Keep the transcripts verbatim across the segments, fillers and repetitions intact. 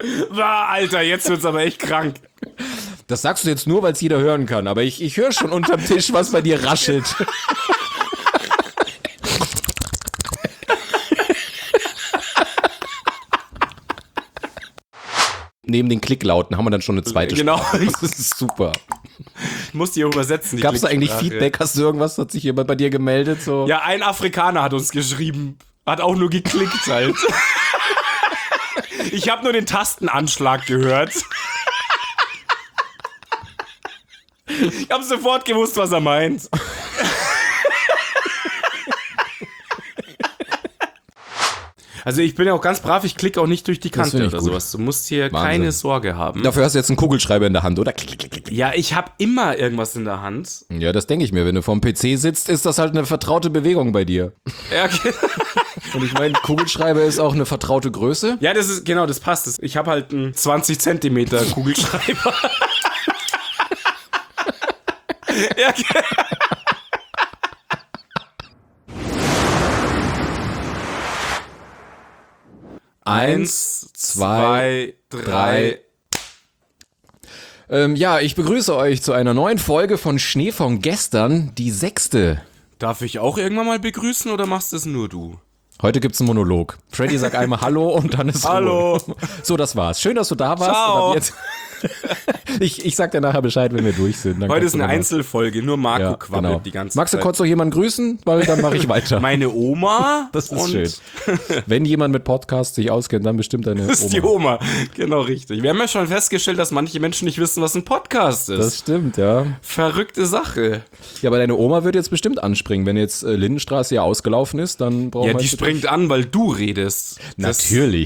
Bah, Alter, jetzt wird's aber echt krank. Das sagst du jetzt nur, weil es jeder hören kann, aber ich, ich höre schon unterm Tisch, was bei dir raschelt. Neben den Klicklauten haben wir dann schon eine zweite Genau. Sprache. Das ist super. Ich muss die auch übersetzen. Gab es da eigentlich Feedback? Hast du irgendwas? Hat sich jemand bei dir gemeldet? So? Ja, ein Afrikaner hat uns geschrieben. Hat auch nur geklickt halt. Ich habe nur den Tastenanschlag gehört. Ich habe sofort gewusst, was er meint. Also ich bin ja auch ganz brav, ich klicke auch nicht durch die Kante oder gut. sowas. Du musst hier Wahnsinn. keine Sorge haben. Dafür hast du jetzt einen Kugelschreiber in der Hand, oder? Ja, ich habe immer irgendwas in der Hand. Ja, das denke ich mir. Wenn du vorm P C sitzt, ist das halt eine vertraute Bewegung bei dir. Ja, okay. Und ich meine, Kugelschreiber ist auch eine vertraute Größe. Ja, das ist, genau, das passt. Ich habe halt einen zwanzig Zentimeter Kugelschreiber. Ja, okay. Eins, zwei, drei. Ähm, ja, ich begrüße euch zu einer neuen Folge von Schnee von gestern, die sechste. Darf ich auch irgendwann mal begrüßen oder machst das nur du? Heute gibt's einen Monolog. Freddy sagt einmal Hallo und dann ist Hallo. Ruhe. So, das war's. Schön, dass du da warst. Ciao. Und ab jetzt ich, ich sag dir nachher Bescheid, wenn wir durch sind. Dann Heute ist eine noch mal- Einzelfolge, nur Marco Ja, quabbelt genau. die ganze Magst du Zeit. kurz noch jemanden grüßen? Weil dann mache ich weiter. Meine Oma. Das ist und schön. Wenn jemand mit Podcasts sich auskennt, dann bestimmt deine Das ist Oma. die Oma. Genau, richtig. Wir haben ja schon festgestellt, dass manche Menschen nicht wissen, was ein Podcast ist. Das stimmt, ja. Verrückte Sache. Ja, aber deine Oma wird jetzt bestimmt anspringen. Wenn jetzt äh, Lindenstraße ja ausgelaufen ist, dann brauchen Ja, wir... die jetzt- springt an, weil du redest. Das- Natürlich.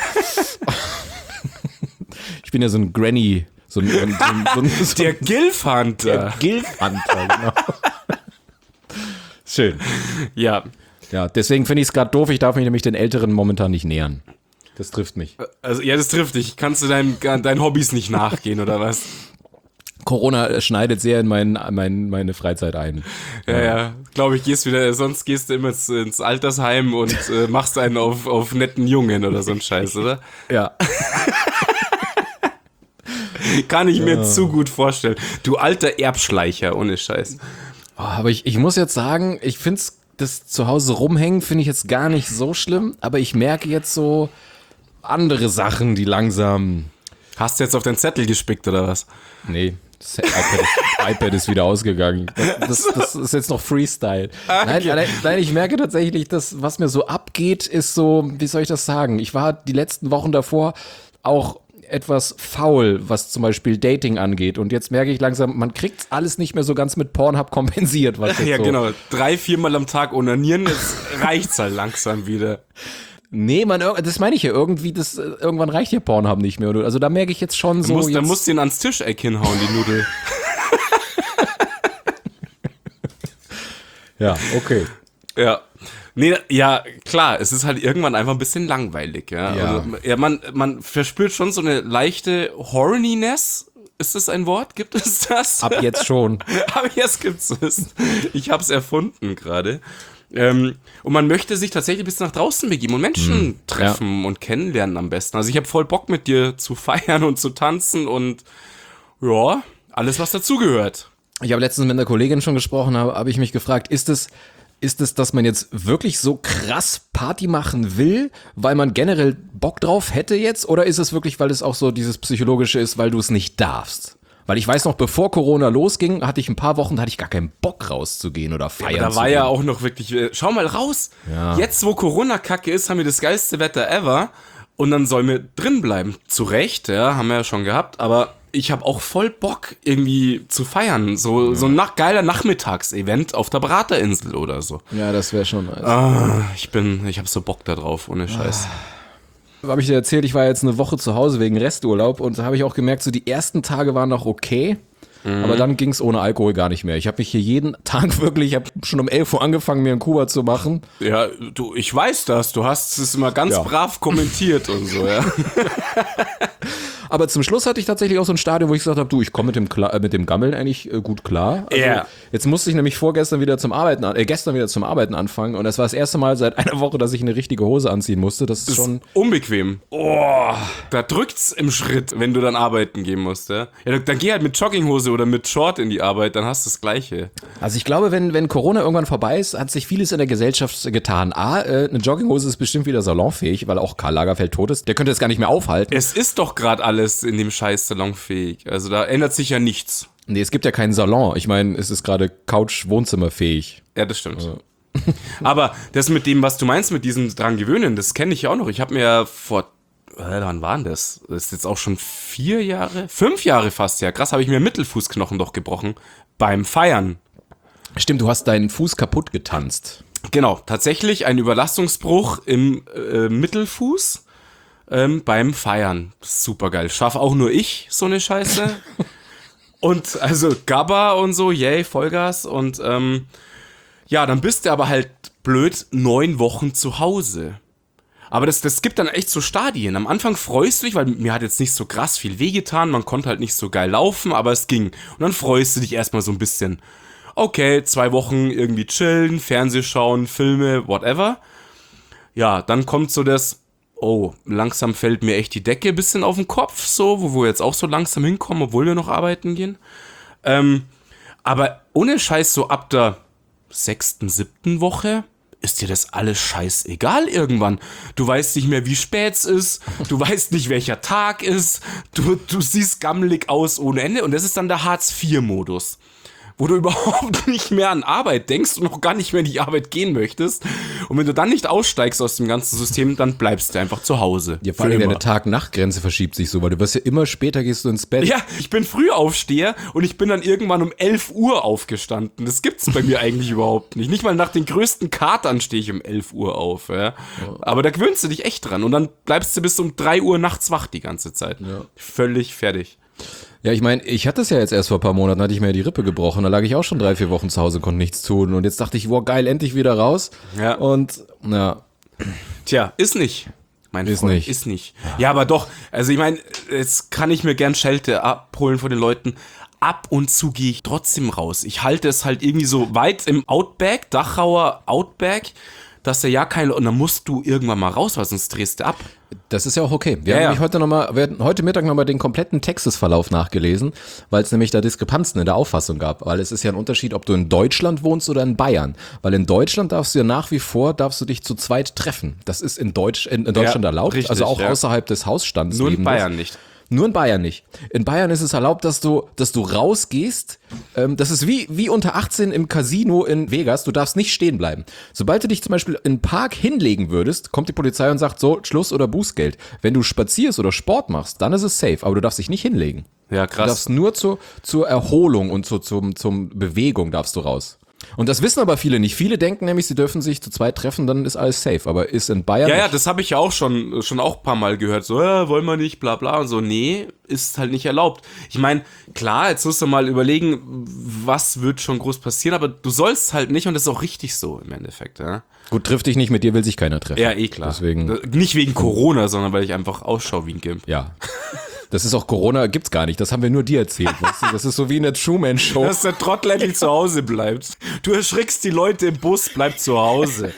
Ich bin ja so ein Granny, so ein, so ein, so ein, so Der Gilfhunter. der Gilfhunter, genau. Schön. Ja. Ja, deswegen finde ich es gerade doof, ich darf mich nämlich den Älteren momentan nicht nähern. Das trifft mich. Also, ja, das trifft dich. Kannst du deinem, deinen Hobbys nicht nachgehen, oder was? Corona schneidet sehr in mein, mein, meine Freizeit ein. Ja, ja. Glaube ich, gehst wieder, sonst gehst du immer ins, ins Altersheim und äh, machst einen auf, auf netten Jungen oder so ein Scheiß, oder? Ja. Kann ich mir zu gut vorstellen. Du alter Erbschleicher, ohne Scheiß. Oh, aber ich, ich muss jetzt sagen, ich finde es, das zu Hause rumhängen, finde ich jetzt gar nicht so schlimm, aber ich merke jetzt so andere Sachen, die langsam... Hast du jetzt auf deinen Zettel gespickt, oder was? Nee, das iPad ist, iPad ist wieder ausgegangen. Das, das, das ist jetzt noch Freestyle. Nein, nein, nein, ich merke tatsächlich, dass was mir so abgeht, ist so, wie soll ich das sagen? Ich war die letzten Wochen davor auch etwas faul, was zum Beispiel Dating angeht. Und jetzt merke ich langsam, man kriegt alles nicht mehr so ganz mit Pornhub kompensiert. Was jetzt Ja, so. genau. Drei, viermal am Tag onanieren, jetzt reicht's halt langsam wieder. Nee, man, das meine ich ja irgendwie, das, irgendwann reicht ja Pornhub nicht mehr. Also da merke ich jetzt schon so. Musst, jetzt, dann musst du ihn ans Tischeck hinhauen, die Nudel. ja, okay. Ja. Nee, ja, klar, es ist halt irgendwann einfach ein bisschen langweilig, ja. Ja. Also, ja, man, man verspürt schon so eine leichte Horniness. Ist das ein Wort? Gibt es das? Ab jetzt schon. Aber jetzt gibt's es. Ich hab's erfunden gerade. Ähm, und man möchte sich tatsächlich bis nach draußen begeben und Menschen Hm, treffen und kennenlernen am besten. Also ich habe voll Bock mit dir zu feiern und zu tanzen und ja, alles was dazugehört. Ich habe letztens mit einer Kollegin schon gesprochen, habe hab ich mich gefragt, ist es, ist es, dass man jetzt wirklich so krass Party machen will, weil man generell Bock drauf hätte jetzt? Oder ist es wirklich, weil es auch so dieses Psychologische ist, weil du es nicht darfst? Weil ich weiß noch, bevor Corona losging, hatte ich ein paar Wochen, da hatte ich gar keinen Bock rauszugehen oder feiern Ja, da zu war gehen. ja auch noch wirklich, äh, schau mal raus. Ja. Jetzt, wo Corona-Kacke ist, haben wir das geilste Wetter ever und dann sollen wir drin bleiben. Zu Recht, ja, haben wir ja schon gehabt, aber ich habe auch voll Bock, irgendwie zu feiern. So, so ein nach geiler Nachmittagsevent auf der Praterinsel oder so. Ja, das wäre schon nice. Ah, ich bin, ich habe so Bock da drauf, ohne Scheiß. Habe ich dir erzählt, ich war jetzt eine Woche zu Hause wegen Resturlaub und da habe ich auch gemerkt, so die ersten Tage waren noch okay, Mhm. aber dann ging es ohne Alkohol gar nicht mehr. Ich habe mich hier jeden Tag wirklich, ich habe schon um elf Uhr angefangen, mir einen Kuba zu machen. Ja, du, ich weiß das. Du hast es immer ganz Ja. brav kommentiert und so, ja. Aber zum Schluss hatte ich tatsächlich auch so ein Stadion, wo ich gesagt habe, du, ich komme mit dem Kla- äh, mit dem Gammeln eigentlich äh, gut klar. Also, Ja. Jetzt musste ich nämlich vorgestern wieder zum Arbeiten, an- äh, gestern wieder zum Arbeiten anfangen und das war das erste Mal seit einer Woche, dass ich eine richtige Hose anziehen musste. Das ist Das schon... ist unbequem. Oh, da drückt's im Schritt, wenn du dann arbeiten gehen musst, ja. Ja, dann geh halt mit Jogginghose oder mit Short in die Arbeit, dann hast du das Gleiche. Also ich glaube, wenn, wenn Corona irgendwann vorbei ist, hat sich vieles in der Gesellschaft getan. A, äh, eine Jogginghose ist bestimmt wieder salonfähig, weil auch Karl Lagerfeld tot ist. Der könnte das gar nicht mehr aufhalten. Es ist doch gerade alles in dem Scheiß salonfähig. Also da ändert sich ja nichts. Nee, es gibt ja keinen Salon. Ich meine, es ist gerade Couch-Wohnzimmerfähig. Ja, das stimmt. Aber das mit dem, was du meinst, mit diesem dran gewöhnen, das kenne ich ja auch noch. Ich habe mir ja vor, äh, wann waren das? Das ist jetzt auch schon vier Jahre, fünf Jahre fast, ja. Krass, habe ich mir Mittelfußknochen doch gebrochen beim Feiern. Stimmt, du hast deinen Fuß kaputt getanzt. Genau, tatsächlich ein Überlastungsbruch im äh, Mittelfuß ähm, beim Feiern. Super geil. Schaff auch nur ich so eine Scheiße. Und also Gabba und so, yay, Vollgas. Und ähm, ja, dann bist du aber halt blöd neun Wochen zu Hause. Aber das, das gibt dann echt so Stadien. Am Anfang freust du dich, weil mir hat jetzt nicht so krass viel wehgetan. Man konnte halt nicht so geil laufen, aber es ging. Und dann freust du dich erstmal so ein bisschen. Okay, zwei Wochen irgendwie chillen, Fernseh schauen, Filme, whatever. Ja, dann kommt so das, oh, langsam fällt mir echt die Decke ein bisschen auf den Kopf, so, wo wir jetzt auch so langsam hinkommen, obwohl wir noch arbeiten gehen. Ähm, aber ohne Scheiß, so ab der sechsten, siebten Woche ist dir das alles scheißegal irgendwann. Du weißt nicht mehr, wie spät es ist, du weißt nicht, welcher Tag ist, du, du siehst gammelig aus ohne Ende und das ist dann der Hartz vier Modus. Wo du überhaupt nicht mehr an Arbeit denkst und noch gar nicht mehr in die Arbeit gehen möchtest. Und wenn du dann nicht aussteigst aus dem ganzen System, dann bleibst du einfach zu Hause. Ja, vor allem deine Tag-Nacht-Grenze verschiebt sich so, weil du wirst ja immer später gehst du ins Bett. Ja, ich bin Frühaufsteher und ich bin dann irgendwann um elf Uhr aufgestanden. Das gibt's bei mir eigentlich überhaupt nicht. Nicht mal nach den größten Katern stehe ich um elf Uhr auf. Ja. Aber da gewöhnst du dich echt dran. Und dann bleibst du bis um drei Uhr nachts wach die ganze Zeit. Ja. Völlig fertig. Ja, ich meine, ich hatte es ja jetzt erst vor ein paar Monaten, hatte ich mir die Rippe gebrochen, da lag ich auch schon drei, vier Wochen zu Hause, konnte nichts tun und jetzt dachte ich, wow, geil, endlich wieder raus. Ja. Und, ja. Tja, ist nicht. Mein ist Freund, nicht. Ist nicht. Ja, aber doch, also ich meine, jetzt kann ich mir gern Schelte abholen von den Leuten. Ab und zu gehe ich trotzdem raus. Ich halte es halt irgendwie so weit im Outback, Dachauer Outback, dass er ja keine, und dann musst du irgendwann mal raus, weil sonst drehst du ab. Das ist ja auch okay. Wir Ja, haben ja. nämlich heute noch mal, wir hatten heute Mittag nochmal den kompletten Texas-Verlauf nachgelesen, weil es nämlich da Diskrepanzen in der Auffassung gab. Weil es ist ja ein Unterschied, ob du in Deutschland wohnst oder in Bayern. Weil in Deutschland darfst du ja nach wie vor, darfst du dich zu zweit treffen. Das ist in, Deutsch, in, in Deutschland Ja, erlaubt, richtig, also auch ja. außerhalb des Hausstands. Nur in lebendes. Bayern nicht. Nur in Bayern nicht. In Bayern ist es erlaubt, dass du, dass du rausgehst. Ähm, das ist wie, wie unter achtzehn im Casino in Vegas. Du darfst nicht stehen bleiben. Sobald du dich zum Beispiel in den Park hinlegen würdest, kommt die Polizei und sagt so, Schluss oder Bußgeld. Wenn du spazierst oder Sport machst, dann ist es safe. Aber du darfst dich nicht hinlegen. Ja, Du krass. darfst nur zur, zur Erholung und zur, zum, zum Bewegung darfst du raus. Und das wissen aber viele nicht. Viele denken nämlich, sie dürfen sich zu zweit treffen, dann ist alles safe. Aber ist in Bayern Ja, ja, nicht. das habe ich ja auch schon, schon auch ein paar Mal gehört. So, ja, wollen wir nicht, bla bla und so. Nee, ist halt nicht erlaubt. Ich meine, klar, jetzt musst du mal überlegen, was wird schon groß passieren, aber du sollst halt nicht und das ist auch richtig so im Endeffekt. Ja, Gut, trifft dich nicht, mit dir will sich keiner treffen. ja eh klar. Deswegen- Nicht wegen Corona, sondern weil ich einfach ausschaue wie ein Gimp. Ja. Das ist auch Corona, gibt's gar nicht. Das haben wir nur dir erzählt. Weißt du? Das ist so wie in der Truman-Show. Dass der Trottel endlich zu Hause bleibt. Du erschrickst die Leute im Bus, bleib zu Hause.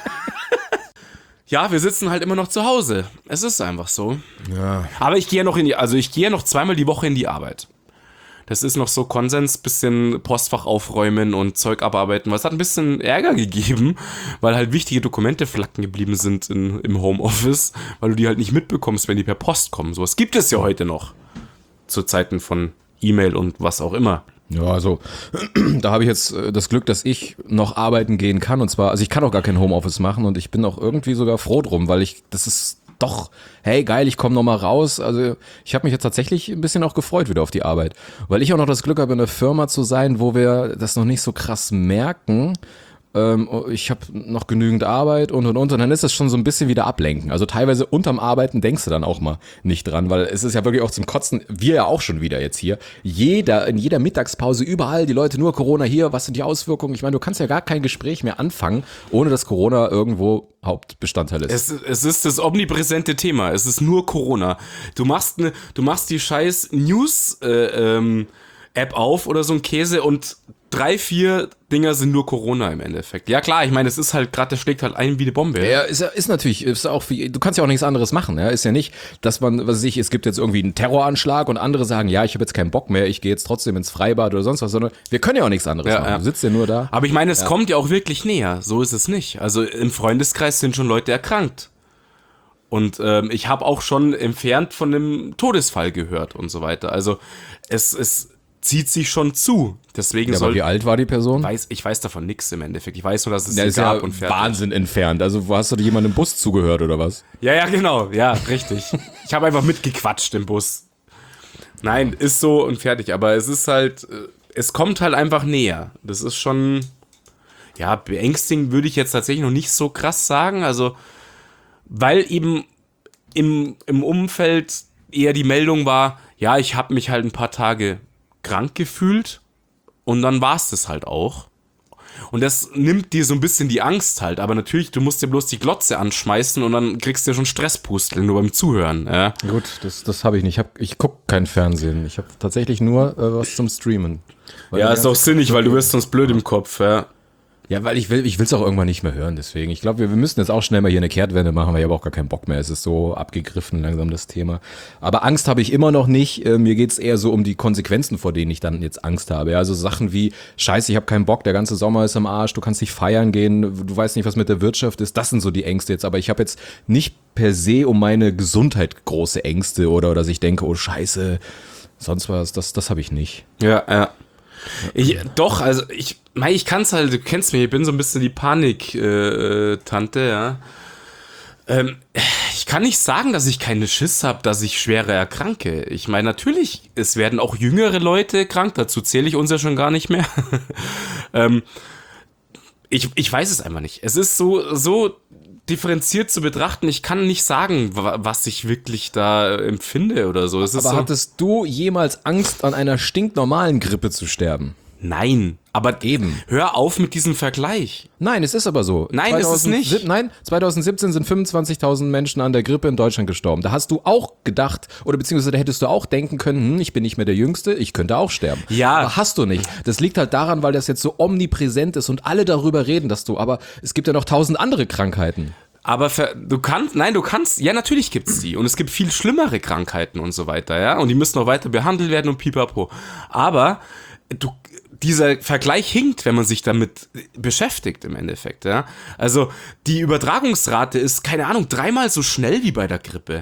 Ja, wir sitzen halt immer noch zu Hause. Es ist einfach so. Ja. Aber ich gehe ja noch in die, also ich gehe ja noch zweimal die Woche in die Arbeit. Das ist noch so Konsens, bisschen Postfach aufräumen und Zeug abarbeiten. Was hat ein bisschen Ärger gegeben, weil halt wichtige Dokumente flacken geblieben sind in, im Homeoffice, weil du die halt nicht mitbekommst, wenn die per Post kommen. Sowas gibt es ja heute noch. Zu Zeiten von E-Mail und was auch immer. Ja, also da habe ich jetzt äh, das Glück, dass ich noch arbeiten gehen kann. Und zwar, also ich kann auch gar kein Homeoffice machen und ich bin auch irgendwie sogar froh drum, weil ich, das ist doch, hey geil, ich komme noch mal raus. Also ich habe mich jetzt tatsächlich ein bisschen auch gefreut wieder auf die Arbeit, weil ich auch noch das Glück habe, in einer Firma zu sein, wo wir das noch nicht so krass merken. ähm, ich habe noch genügend Arbeit und und und und dann ist das schon so ein bisschen wieder ablenken. Also teilweise unterm Arbeiten denkst du dann auch mal nicht dran, weil es ist ja wirklich auch zum Kotzen, wir ja auch schon wieder jetzt hier, jeder, in jeder Mittagspause, überall die Leute nur Corona hier, was sind die Auswirkungen? Ich meine, du kannst ja gar kein Gespräch mehr anfangen, ohne dass Corona irgendwo Hauptbestandteil ist. Es, es ist das omnipräsente Thema, es ist nur Corona. Du machst, ne, du machst die scheiß News äh, ähm, App auf oder so ein Käse und drei, vier Dinger sind nur Corona im Endeffekt. Ja klar, ich meine, es ist halt gerade, der schlägt halt ein wie eine Bombe. Ja, ist, ist natürlich, ist auch wie, du kannst ja auch nichts anderes machen, ja, ist ja nicht, dass man, was weiß ich, es gibt jetzt irgendwie einen Terroranschlag und andere sagen, ja, ich habe jetzt keinen Bock mehr, ich gehe jetzt trotzdem ins Freibad oder sonst was, sondern wir können ja auch nichts anderes ja, machen, ja. du sitzt ja nur da. Aber ich meine, es ja. kommt ja auch wirklich näher, so ist es nicht. Also im Freundeskreis sind schon Leute erkrankt. Und ähm, ich habe auch schon entfernt von einem Todesfall gehört und so weiter. Also es, es zieht sich schon zu. Deswegen Ja, soll, aber wie alt war die Person? weiß, ich weiß davon nichts im Endeffekt. Ich weiß nur, dass es Der sie ist gab ja und fertig. Wahnsinn entfernt. Also wo hast du dir jemandem im Bus zugehört oder was? Ja, ja, genau. Ja, richtig. Ich habe einfach mitgequatscht im Bus. Nein, ist so und fertig. Aber es ist halt, äh, es kommt halt einfach näher. Das ist schon, ja, beängstigend würde ich jetzt tatsächlich noch nicht so krass sagen. Also, weil eben im, im Umfeld eher die Meldung war, ja, ich habe mich halt ein paar Tage krank gefühlt und dann war es das halt auch. Und das nimmt dir so ein bisschen die Angst halt, aber natürlich, du musst dir bloß die Glotze anschmeißen und dann kriegst du ja schon Stresspusteln nur beim Zuhören. Ja. Gut, das, das habe ich nicht. Ich, hab, ich gucke kein Fernsehen. Ich habe tatsächlich nur äh, was zum Streamen. Weil Ja, die ist auch ganze- sinnig, weil du wirst sonst blöd im Kopf, ja. Ja, weil ich will, ich will's auch irgendwann nicht mehr hören, deswegen. Ich glaube, wir, wir müssen jetzt auch schnell mal hier eine Kehrtwende machen, weil ich habe auch gar keinen Bock mehr. Es ist so abgegriffen langsam, das Thema. Aber Angst habe ich immer noch nicht. Äh, mir geht's eher so um die Konsequenzen, vor denen ich dann jetzt Angst habe. Ja, also Sachen wie, scheiße, ich habe keinen Bock, der ganze Sommer ist am Arsch, du kannst nicht feiern gehen, du weißt nicht, was mit der Wirtschaft ist. Das sind so die Ängste jetzt. Aber ich habe jetzt nicht per se um meine Gesundheit große Ängste oder, oder dass ich denke, oh scheiße, sonst was, das, das habe ich nicht. Ja, ja. Ich, doch, also ich, mei, ich kann's halt, du kennst mich, ich bin so ein bisschen die Panik-Tante, äh, ja. Ähm, ich kann nicht sagen, dass ich keine Schiss habe, dass ich schwerer erkranke. Ich meine, natürlich, es werden auch jüngere Leute krank, dazu zähle ich uns ja schon gar nicht mehr. ähm, ich, ich weiß es einfach nicht. Es ist so, so differenziert zu betrachten. Ich kann nicht sagen, wa- was ich wirklich da empfinde oder so. Es ist Aber so, hattest du jemals Angst, an einer stinknormalen Grippe zu sterben? nein, aber Eben. hör auf mit diesem Vergleich. Nein, es ist aber so. Nein, ist es nicht. zweitausendsiebzehn Nein, zweitausendsiebzehn sind fünfundzwanzigtausend Menschen an der Grippe in Deutschland gestorben. Da hast du auch gedacht, oder beziehungsweise da hättest du auch denken können, hm, ich bin nicht mehr der Jüngste, ich könnte auch sterben. Ja. Aber hast du nicht. Das liegt halt daran, weil das jetzt so omnipräsent ist und alle darüber reden, dass du, aber es gibt ja noch tausend andere Krankheiten. Aber für, du kannst, nein, du kannst, ja, natürlich gibt's die. Und es gibt viel schlimmere Krankheiten und so weiter, ja. Und die müssen noch weiter behandelt werden und pipapo. Aber du, dieser Vergleich hinkt, wenn man sich damit beschäftigt im Endeffekt, ja. Also die Übertragungsrate ist, keine Ahnung, dreimal so schnell wie bei der Grippe.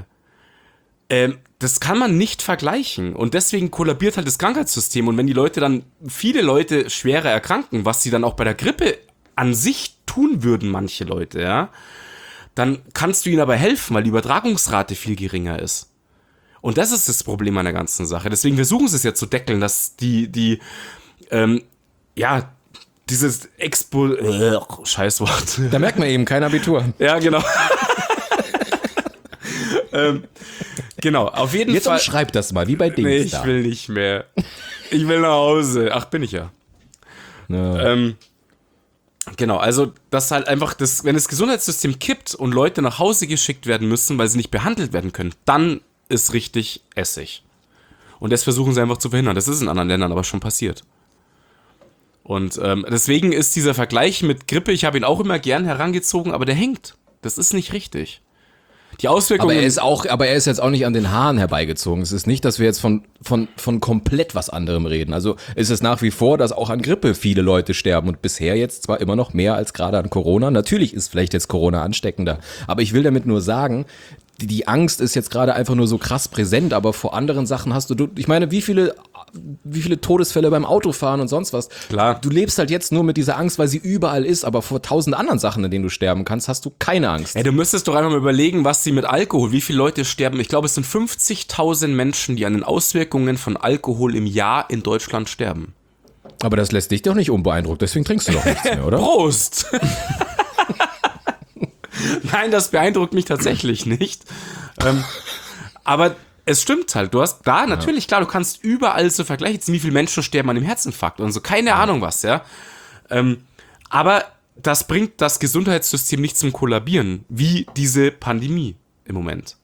Ähm, das kann man nicht vergleichen. Und deswegen kollabiert halt das Krankheitssystem. Und wenn die Leute dann, viele Leute schwerer erkranken, was sie dann auch bei der Grippe an sich tun würden, manche Leute, ja, dann kannst du ihnen aber helfen, weil die Übertragungsrate viel geringer ist. Und das ist das Problem an der ganzen Sache. Deswegen versuchen sie es ja zu deckeln, dass die, die, ähm, ja, dieses Expo... Äh, Scheißwort. Da merkt man eben kein Abitur. Ja, genau. ähm, genau, auf jeden Jetzt Fall... umschreib das mal, wie bei Dings Nee, ich da. will nicht mehr. Ich will nach Hause. Ach, bin ich ja. Ja. Ähm, genau, also das halt einfach, das, wenn das Gesundheitssystem kippt und Leute nach Hause geschickt werden müssen, weil sie nicht behandelt werden können, dann ist richtig Essig. Und das versuchen sie einfach zu verhindern. Das ist in anderen Ländern aber schon passiert. Und ähm, deswegen ist dieser Vergleich mit Grippe, ich habe ihn auch immer gern herangezogen, aber der hängt. Das ist nicht richtig. Die Auswirkungen... Aber er ist auch, aber er ist jetzt auch nicht an den Haaren herbeigezogen. Es ist nicht, dass wir jetzt von, von, von komplett was anderem reden. Also ist es nach wie vor, dass auch an Grippe viele Leute sterben und bisher jetzt zwar immer noch mehr als gerade an Corona. Natürlich ist vielleicht jetzt Corona ansteckender. Aber ich will damit nur sagen, die, die Angst ist jetzt gerade einfach nur so krass präsent, aber vor anderen Sachen hast du, du, ich meine, wie viele, wie viele Todesfälle beim Autofahren und sonst was. Klar. Du lebst halt jetzt nur mit dieser Angst, weil sie überall ist, aber vor tausend anderen Sachen, in denen du sterben kannst, hast du keine Angst. Ja, du müsstest doch einfach mal überlegen, was sie mit Alkohol, wie viele Leute sterben. Ich glaube, es sind fünfzigtausend Menschen, die an den Auswirkungen von Alkohol im Jahr in Deutschland sterben. Aber das lässt dich doch nicht unbeeindruckt, deswegen trinkst du doch nichts mehr, oder? Prost! Nein, das beeindruckt mich tatsächlich nicht. Ähm, aber es stimmt halt, du hast da natürlich, ja. klar, du kannst überall so Vergleiche ziehen, wie viele Menschen sterben an dem Herzinfarkt und so, keine ja. Ahnung was, ja. Ähm, aber das bringt das Gesundheitssystem nicht zum Kollabieren, wie diese Pandemie im Moment.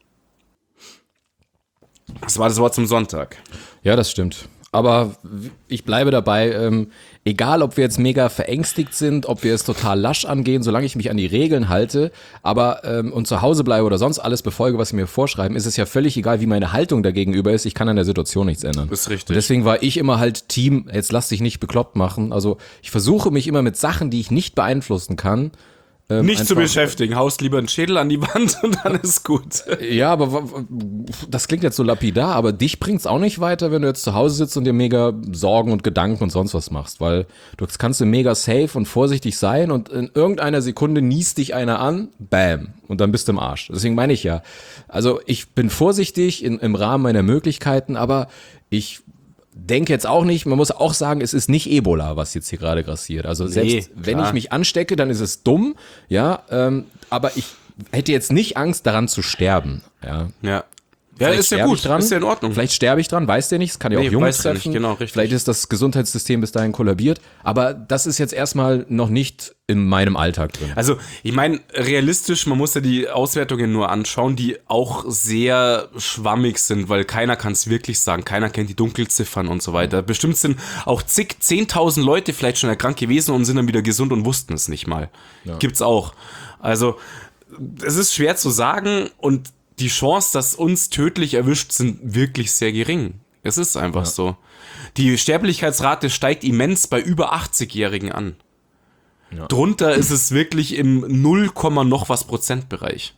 Das war das Wort zum Sonntag. Ja, das stimmt. Aber ich bleibe dabei, ähm, egal ob wir jetzt mega verängstigt sind, ob wir es total lasch angehen, solange ich mich an die Regeln halte, aber ähm, und zu Hause bleibe oder sonst alles befolge, was sie mir vorschreiben, ist es ja völlig egal, wie meine Haltung dagegenüber ist. Ich kann an der Situation nichts ändern. Das ist richtig. Und deswegen war ich immer halt Team, jetzt lass dich nicht bekloppt machen. Also ich versuche mich immer mit Sachen, die ich nicht beeinflussen kann, Ähm, nicht zu beschäftigen, haust lieber einen Schädel an die Wand und dann ist gut. Ja, aber das klingt jetzt so lapidar, aber dich bringt's auch nicht weiter, wenn du jetzt zu Hause sitzt und dir mega Sorgen und Gedanken und sonst was machst, weil du kannst du mega safe und vorsichtig sein und in irgendeiner Sekunde niest dich einer an, bam, und dann bist du im Arsch. Deswegen meine ich ja, also ich bin vorsichtig in, im Rahmen meiner Möglichkeiten, aber ich denke jetzt auch nicht, man muss auch sagen, es ist nicht Ebola, was jetzt hier gerade grassiert. Also selbst nee, wenn ich mich anstecke, dann ist es dumm, ja, ähm, aber ich hätte jetzt nicht Angst, daran zu sterben, ja. Ja. Ja, ist ja gut, dran, ist ja in Ordnung. Vielleicht sterbe ich dran, weiß der nicht, es kann ja nee, auch Jungs treffen. Nicht, genau, richtig. Vielleicht ist das Gesundheitssystem bis dahin kollabiert, aber das ist jetzt erstmal noch nicht in meinem Alltag drin. Also, ich meine, realistisch, man muss ja die Auswertungen nur anschauen, die auch sehr schwammig sind, weil keiner kann es wirklich sagen, keiner kennt die Dunkelziffern und so weiter. Mhm. Bestimmt sind auch zig, zehntausend Leute vielleicht schon erkrankt gewesen und sind dann wieder gesund und wussten es nicht mal. Ja. Gibt's auch. Also, es ist schwer zu sagen und die Chance, dass uns tödlich erwischt, sind wirklich sehr gering. Es ist einfach ja. so. Die Sterblichkeitsrate steigt immens bei über achtzigjährigen an. Ja. Drunter ist es wirklich im null, noch was Prozentbereich.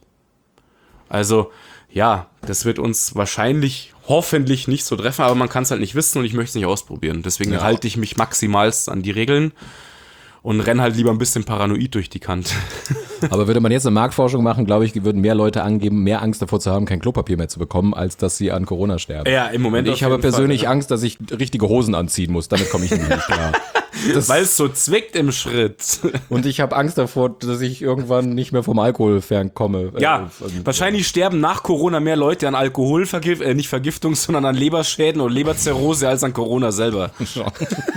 Also, ja, das wird uns wahrscheinlich, hoffentlich nicht so treffen, aber man kann es halt nicht wissen und ich möchte es nicht ausprobieren. Deswegen ja. halte ich mich maximalst an die Regeln und renn halt lieber ein bisschen paranoid durch die Kante. Aber würde man jetzt eine Marktforschung machen, glaube ich, würden mehr Leute angeben, mehr Angst davor zu haben, kein Klopapier mehr zu bekommen, als dass sie an Corona sterben. Ja, im Moment. Und ich habe persönlich Fall, ja. Angst, dass ich richtige Hosen anziehen muss. Damit komme ich nicht klar. Weil es so zwickt im Schritt. Und ich habe Angst davor, dass ich irgendwann nicht mehr vom Alkohol fernkomme. Ja, äh, wahrscheinlich ja. sterben nach Corona mehr Leute an Alkoholvergiftung, äh, nicht Vergiftung, sondern an Leberschäden und Leberzirrhose als an Corona selber. Ja.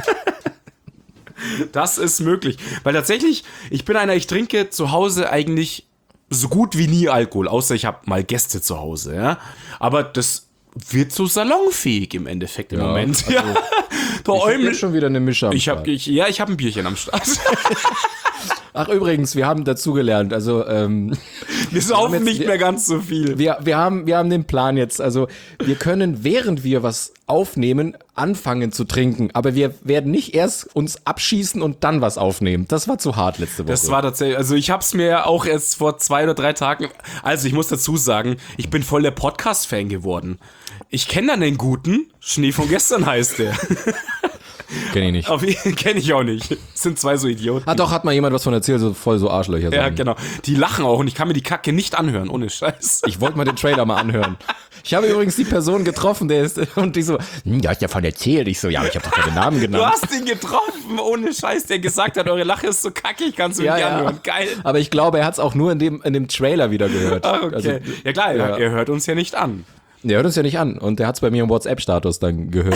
Das ist möglich. Weil tatsächlich, ich bin einer, ich trinke zu Hause eigentlich so gut wie nie Alkohol, außer ich habe mal Gäste zu Hause, ja. Aber das wird so salonfähig im Endeffekt im ja, Moment. Also, ja. Ich habe jetzt schon wieder eine Mische am ich hab, ich, Ja, ich habe ein Bierchen am Start. Ach übrigens, wir haben dazugelernt, also ähm, wir saufen jetzt, nicht wir, mehr ganz so viel. Wir, wir, haben, wir haben den Plan jetzt, also wir können, während wir was aufnehmen, anfangen zu trinken, aber wir werden nicht erst uns abschießen und dann was aufnehmen. Das war zu hart letzte Woche. Das war tatsächlich, also ich hab's mir ja auch erst vor zwei oder drei Tagen, also ich muss dazu sagen, ich bin voll der Podcast-Fan geworden. Ich kenne dann den guten, Schnee von gestern heißt der. Kenn ich nicht. Auf, kenn ich auch nicht. Das sind zwei so Idioten. Ah doch, hat mal jemand was von erzählt, so voll so Arschlöcher. Ja, sagen. Genau. Die lachen auch und ich kann mir die Kacke nicht anhören, ohne Scheiß. Ich wollte mal den Trailer mal anhören. Ich habe übrigens die Person getroffen, der ist, und die so, hm, du hast davon erzählt. Ich so, ja, aber ich habe doch keine Namen genannt. Du hast ihn getroffen, ohne Scheiß, der gesagt hat, eure Lache ist so kacke, ich kann es mir ja, nicht ja. anhören. Geil. Aber ich glaube, er hat es auch nur in dem, in dem Trailer wieder gehört. Ah, okay. Also, ja klar, ja. er hört uns ja nicht an. Der hört uns ja nicht an und der hat es bei mir im WhatsApp-Status dann gehört.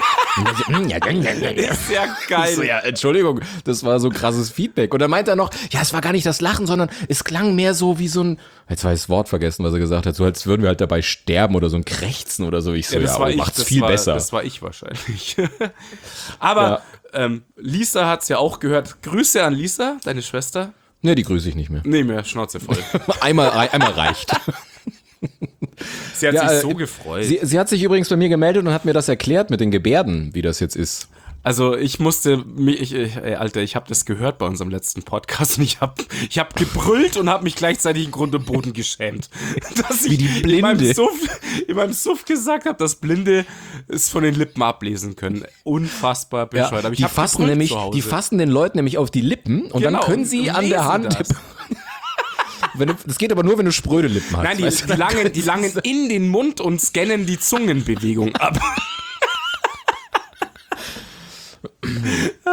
Ist ja geil. So, ja, Entschuldigung, das war so krasses Feedback. Und dann meint er noch, ja, es war gar nicht das Lachen, sondern es klang mehr so wie so ein, jetzt habe ich das Wort vergessen, was er gesagt hat, so als würden wir halt dabei sterben oder so ein Krächzen oder so. Ich so, ja, das ja, ich, macht's das viel war, besser. Das war ich wahrscheinlich. Aber ja. ähm, Lisa hat's ja auch gehört. Grüße an Lisa, deine Schwester. Nee, die grüße ich nicht mehr. Nee, mehr, Schnauze voll. einmal, einmal reicht. Sie hat ja, sich so äh, gefreut. Sie, sie hat sich übrigens bei mir gemeldet und hat mir das erklärt mit den Gebärden, wie das jetzt ist. Also ich musste, ich, ey, Alter, ich habe das gehört bei unserem letzten Podcast und ich habe ich hab gebrüllt und habe mich gleichzeitig in Grund und Boden geschämt. Dass wie ich die Blinde. In meinem Suff, in meinem Suff gesagt habe, dass Blinde es von den Lippen ablesen können. Unfassbar bescheuert. Ja, Aber ich die, fassen nämlich, die fassen den Leuten nämlich auf die Lippen und genau, dann können sie an der Hand... Wenn du, das geht aber nur, wenn du spröde Lippen hast. Nein, die, die, langen, die langen in den Mund und scannen die Zungenbewegung ab.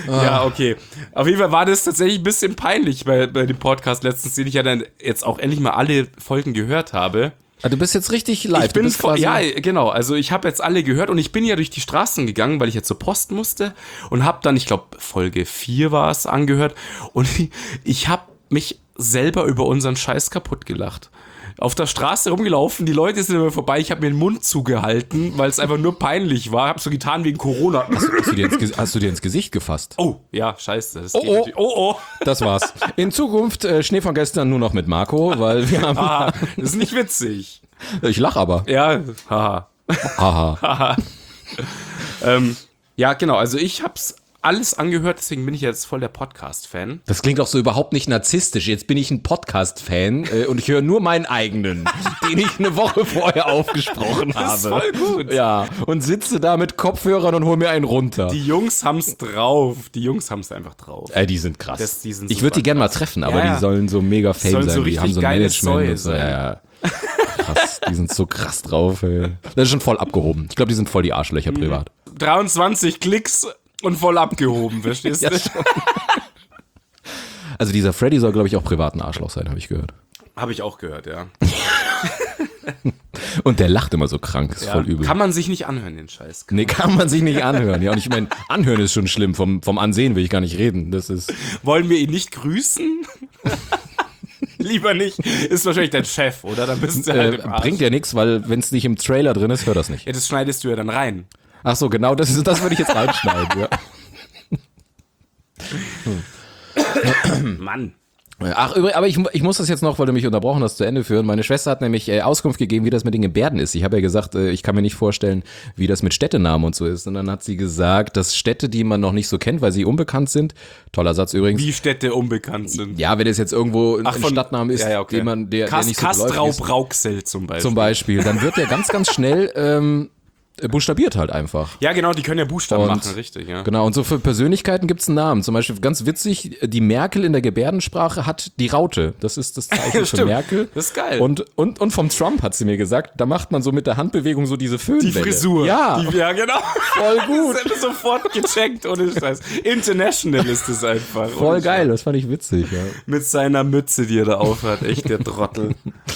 Ja, okay. Auf jeden Fall war das tatsächlich ein bisschen peinlich bei, bei dem Podcast letztens, den ich ja dann jetzt auch endlich mal alle Folgen gehört habe. Ah, du bist jetzt richtig live. Ich bin du bist vor, quasi ja, genau. Also ich habe jetzt alle gehört und ich bin ja durch die Straßen gegangen, weil ich jetzt zur Post musste und habe dann, ich glaube, Folge vier war es, angehört und ich habe mich selber über unseren Scheiß kaputt gelacht. Auf der Straße rumgelaufen, die Leute sind immer vorbei, ich habe mir den Mund zugehalten, weil es einfach nur peinlich war. Habe so getan wegen Corona. Hast, hast, du dir ins, Ge- hast du dir ins Gesicht gefasst? Oh, ja, scheiße. Das Oh, geht oh. natürlich- oh, oh. Das war's. In Zukunft äh, Schnee von gestern nur noch mit Marco, weil wir haben... Ah, das ist nicht witzig. Ich lach aber. Ja, haha. Haha. Ähm, ja, genau, also ich hab's alles angehört, deswegen bin ich jetzt voll der Podcast-Fan. Das klingt auch so überhaupt nicht narzisstisch. Jetzt bin ich ein Podcast-Fan äh, und ich höre nur meinen eigenen, den ich eine Woche vorher aufgesprochen habe. Das ist voll gut. Ja, und sitze da mit Kopfhörern und hol mir einen runter. Die Jungs haben's drauf. Die Jungs haben's einfach drauf. Äh, die sind krass. Das- die sind ich super würde die gerne mal treffen, aber Ja, ja. die sollen so mega fame Sollen sein. so die haben richtig so ein geiles Management. Zeug Und so. sein. Ja, ja. Krass, die sind so krass drauf, ey. Das ist schon voll abgehoben. Ich glaube, die sind voll die Arschlöcher privat. dreiundzwanzig Klicks und voll abgehoben, verstehst du? Ja, schon. Also dieser Freddy soll, glaube ich, auch privat ein Arschloch sein, habe ich gehört. Habe ich auch gehört, ja. Und der lacht immer so krank, ist ja. voll übel. Kann man sich nicht anhören, den Scheiß. Nee, kann man sich nicht anhören. Ja, und ich meine, anhören ist schon schlimm. Vom, vom Ansehen will ich gar nicht reden. Das ist. Wollen wir ihn nicht grüßen? Lieber nicht. Ist wahrscheinlich dein Chef, oder? Dann bist du halt Äh, im Arsch. bringt ja nichts, weil wenn es nicht im Trailer drin ist, hör das nicht. Ja, das schneidest du ja dann rein. Ach so, genau, das, ist, das würde ich jetzt reinschneiden. Ja. Mann. Ach, übrigens, aber ich, ich muss das jetzt noch, weil du mich unterbrochen hast, zu Ende führen. Meine Schwester hat nämlich äh, Auskunft gegeben, wie das mit den Gebärden ist. Ich habe ja gesagt, äh, ich kann mir nicht vorstellen, wie das mit Städtenamen und so ist. Und dann hat sie gesagt, dass Städte, die man noch nicht so kennt, weil sie unbekannt sind, toller Satz übrigens. Wie Städte unbekannt sind. Ja, wenn es jetzt irgendwo ein, Ach, ein von- Stadtname ist, ja, ja, okay. den man, der, der Kas- nicht so geläufig ist. Kastrau-Brauxel zum Beispiel. Zum Beispiel, dann wird der ganz, ganz schnell ähm, buchstabiert halt einfach. Ja, genau, die können ja Buchstaben Und- machen, richtig, ja. Genau, und so für Persönlichkeiten gibt's einen Namen. Zum Beispiel ganz witzig, die Merkel in der Gebärdensprache hat die Raute. Das ist das Zeichen für Stimmt. Merkel. Das ist geil. Und, und, und vom Trump hat sie mir gesagt, da macht man so mit der Handbewegung so diese Die Föhnwelle. Frisur. Ja, Die, ja, genau. voll gut. Das ist sofort gecheckt, ohne Scheiß. International ist es einfach. Voll ohne geil, das fand ich witzig. Ja. Scheiß. Mit seiner Mütze, die er da aufhat. Echt der Trottel.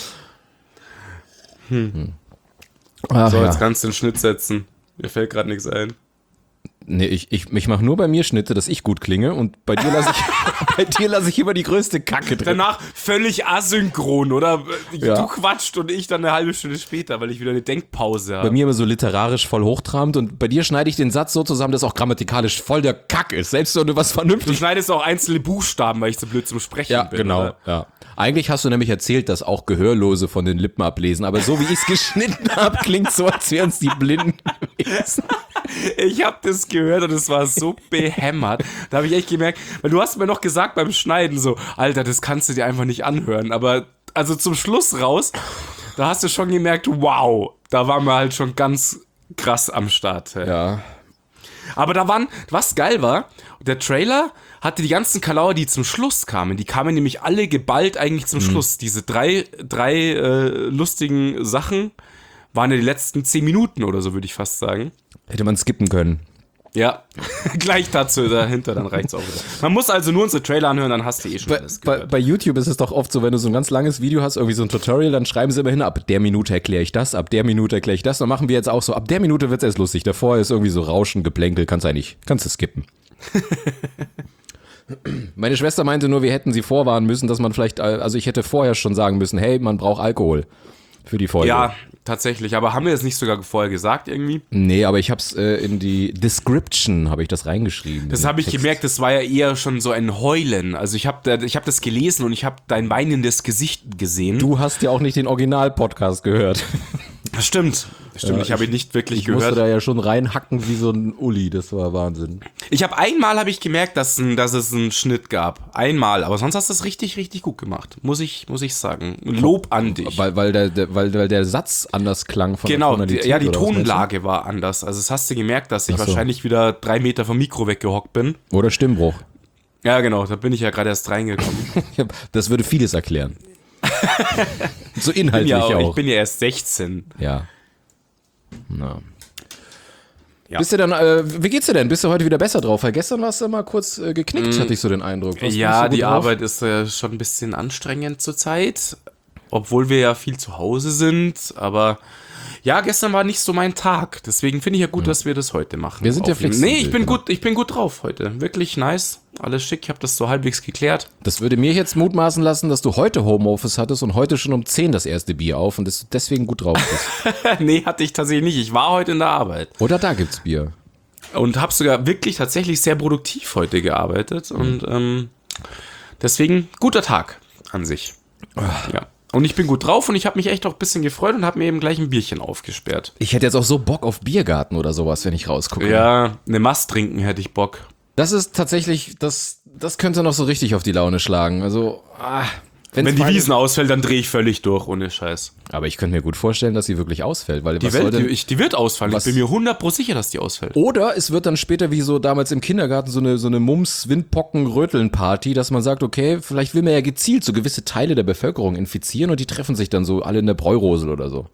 Ach, So, ja. jetzt kannst du den Schnitt setzen. Mir fällt gerade nichts ein. Nee, ich, ich, ich mache nur bei mir Schnitte, dass ich gut klinge und bei dir lasse ich, bei dir lasse ich immer die größte Kacke drin. Danach völlig asynchron, oder? Ja. Du quatscht und ich dann eine halbe Stunde später, weil ich wieder eine Denkpause Bei habe. mir immer so literarisch voll hochtrabend und bei dir schneide ich den Satz so zusammen, dass auch grammatikalisch voll der Kack ist. Selbst wenn du was Du vernünftig. schneidest auch einzelne Buchstaben, weil ich so blöd zum Sprechen Ja, bin. genau. Oder? Ja. Eigentlich hast du nämlich erzählt, dass auch Gehörlose von den Lippen ablesen, aber so wie ich es geschnitten habe, klingt so, als wären es die Blinden gewesen. Ich habe das gehört und es war so behämmert. Da habe ich echt gemerkt, weil du hast mir noch gesagt beim Schneiden so, Alter, das kannst du dir einfach nicht anhören. Aber also zum Schluss raus, da hast du schon gemerkt, wow, da waren wir halt schon ganz krass am Start. Hey. Ja. Aber da waren, was geil war, der Trailer hatte die ganzen Kalauer, die zum Schluss kamen. Die kamen nämlich alle geballt eigentlich zum Schluss. Diese drei, drei äh, lustigen Sachen waren ja die letzten zehn Minuten oder so, würde ich fast sagen. Hätte man skippen können. Ja, gleich dazu dahinter, dann reicht's auch wieder. Man muss also nur unsere Trailer anhören, dann hast du eh schon Bei, alles bei, gehört. bei YouTube ist es doch oft so, wenn du so ein ganz langes Video hast, irgendwie so ein Tutorial, dann schreiben sie immer hin, ab der Minute erkläre ich das, ab der Minute erkläre ich das. Dann machen wir jetzt auch so, ab der Minute wird's erst lustig. Davor ist irgendwie so Rauschen, Geplänkel, kannst du eigentlich, kannst du skippen. Meine Schwester meinte nur, wir hätten sie vorwarnen müssen, dass man vielleicht, also ich hätte vorher schon sagen müssen, hey, man braucht Alkohol für die Folge. Ja, tatsächlich. Aber haben wir das nicht sogar vorher gesagt irgendwie? Nee, aber ich hab's äh, in die Description, habe ich das reingeschrieben. Das habe ich gemerkt, das war ja eher schon so ein Heulen. Also ich habe da, ich hab das gelesen und ich habe dein weinendes Gesicht gesehen. Du hast ja auch nicht den Original-Podcast gehört. Das stimmt. Das stimmt, Ja, ich habe ihn nicht wirklich Ich musste gehört. da ja schon reinhacken wie so ein Uli, das war Wahnsinn. Ich habe einmal habe ich gemerkt, dass, ein, dass es einen Schnitt gab. Einmal, aber sonst hast du es richtig, richtig gut gemacht. Muss ich, muss ich sagen. Lob an dich. Weil, weil, der, der, weil, weil der Satz anders klang von Genau, der die, Tonalität, ja, die oder was meinst du? Tonlage war anders. Also das hast du gemerkt, dass ich Ach so. wahrscheinlich wieder drei Meter vom Mikro weggehockt bin. Oder Stimmbruch. Ja, genau, da bin ich ja gerade erst reingekommen. Das würde vieles erklären. So inhaltlich ja, auch. ich bin ja erst sechzehn. Ja. Na. Ja. Bist du dann, äh, wie geht's dir denn? Bist du heute wieder besser drauf? Weil gestern warst du mal kurz äh, geknickt, mm. hatte ich so den Eindruck. Warst ja, so die drauf? Arbeit ist äh, schon ein bisschen anstrengend zurzeit, obwohl wir ja viel zu Hause sind, aber ja, gestern war nicht so mein Tag, deswegen finde ich ja gut, ja. dass wir das heute machen. Wir sind ja flexibel. Nee, ich bin genau. gut, ich bin gut drauf heute, wirklich nice, alles schick, ich habe das so halbwegs geklärt. Das würde mir jetzt mutmaßen lassen, dass du heute Homeoffice hattest und heute schon um zehn das erste Bier auf und dass du deswegen gut drauf bist. Nee, hatte ich tatsächlich nicht, ich war heute in der Arbeit. Oder da gibt's Bier. Und habe sogar wirklich tatsächlich sehr produktiv heute gearbeitet mhm. und ähm, deswegen guter Tag an sich. Ach. Ja. Und ich bin gut drauf und ich habe mich echt auch ein bisschen gefreut und habe mir eben gleich ein Bierchen aufgesperrt. Ich hätte jetzt auch so Bock auf Biergarten oder sowas, wenn ich rausgucke. Ja, eine Mast trinken hätte ich Bock. Das ist tatsächlich, das, das könnte noch so richtig auf die Laune schlagen. Also, ah, wenn die Wiesen ausfällt, dann drehe ich völlig durch, ohne Scheiß. Aber ich könnte mir gut vorstellen, dass sie wirklich ausfällt. Weil die, was Welt, soll denn, die, ich, die wird ausfallen, was, ich bin mir hundert Prozent sicher, dass die ausfällt. Oder es wird dann später wie so damals im Kindergarten so eine, so eine Mums-Windpocken-Röteln-Party, dass man sagt, okay, vielleicht will man ja gezielt so gewisse Teile der Bevölkerung infizieren und die treffen sich dann so alle in der Bräurosel oder so.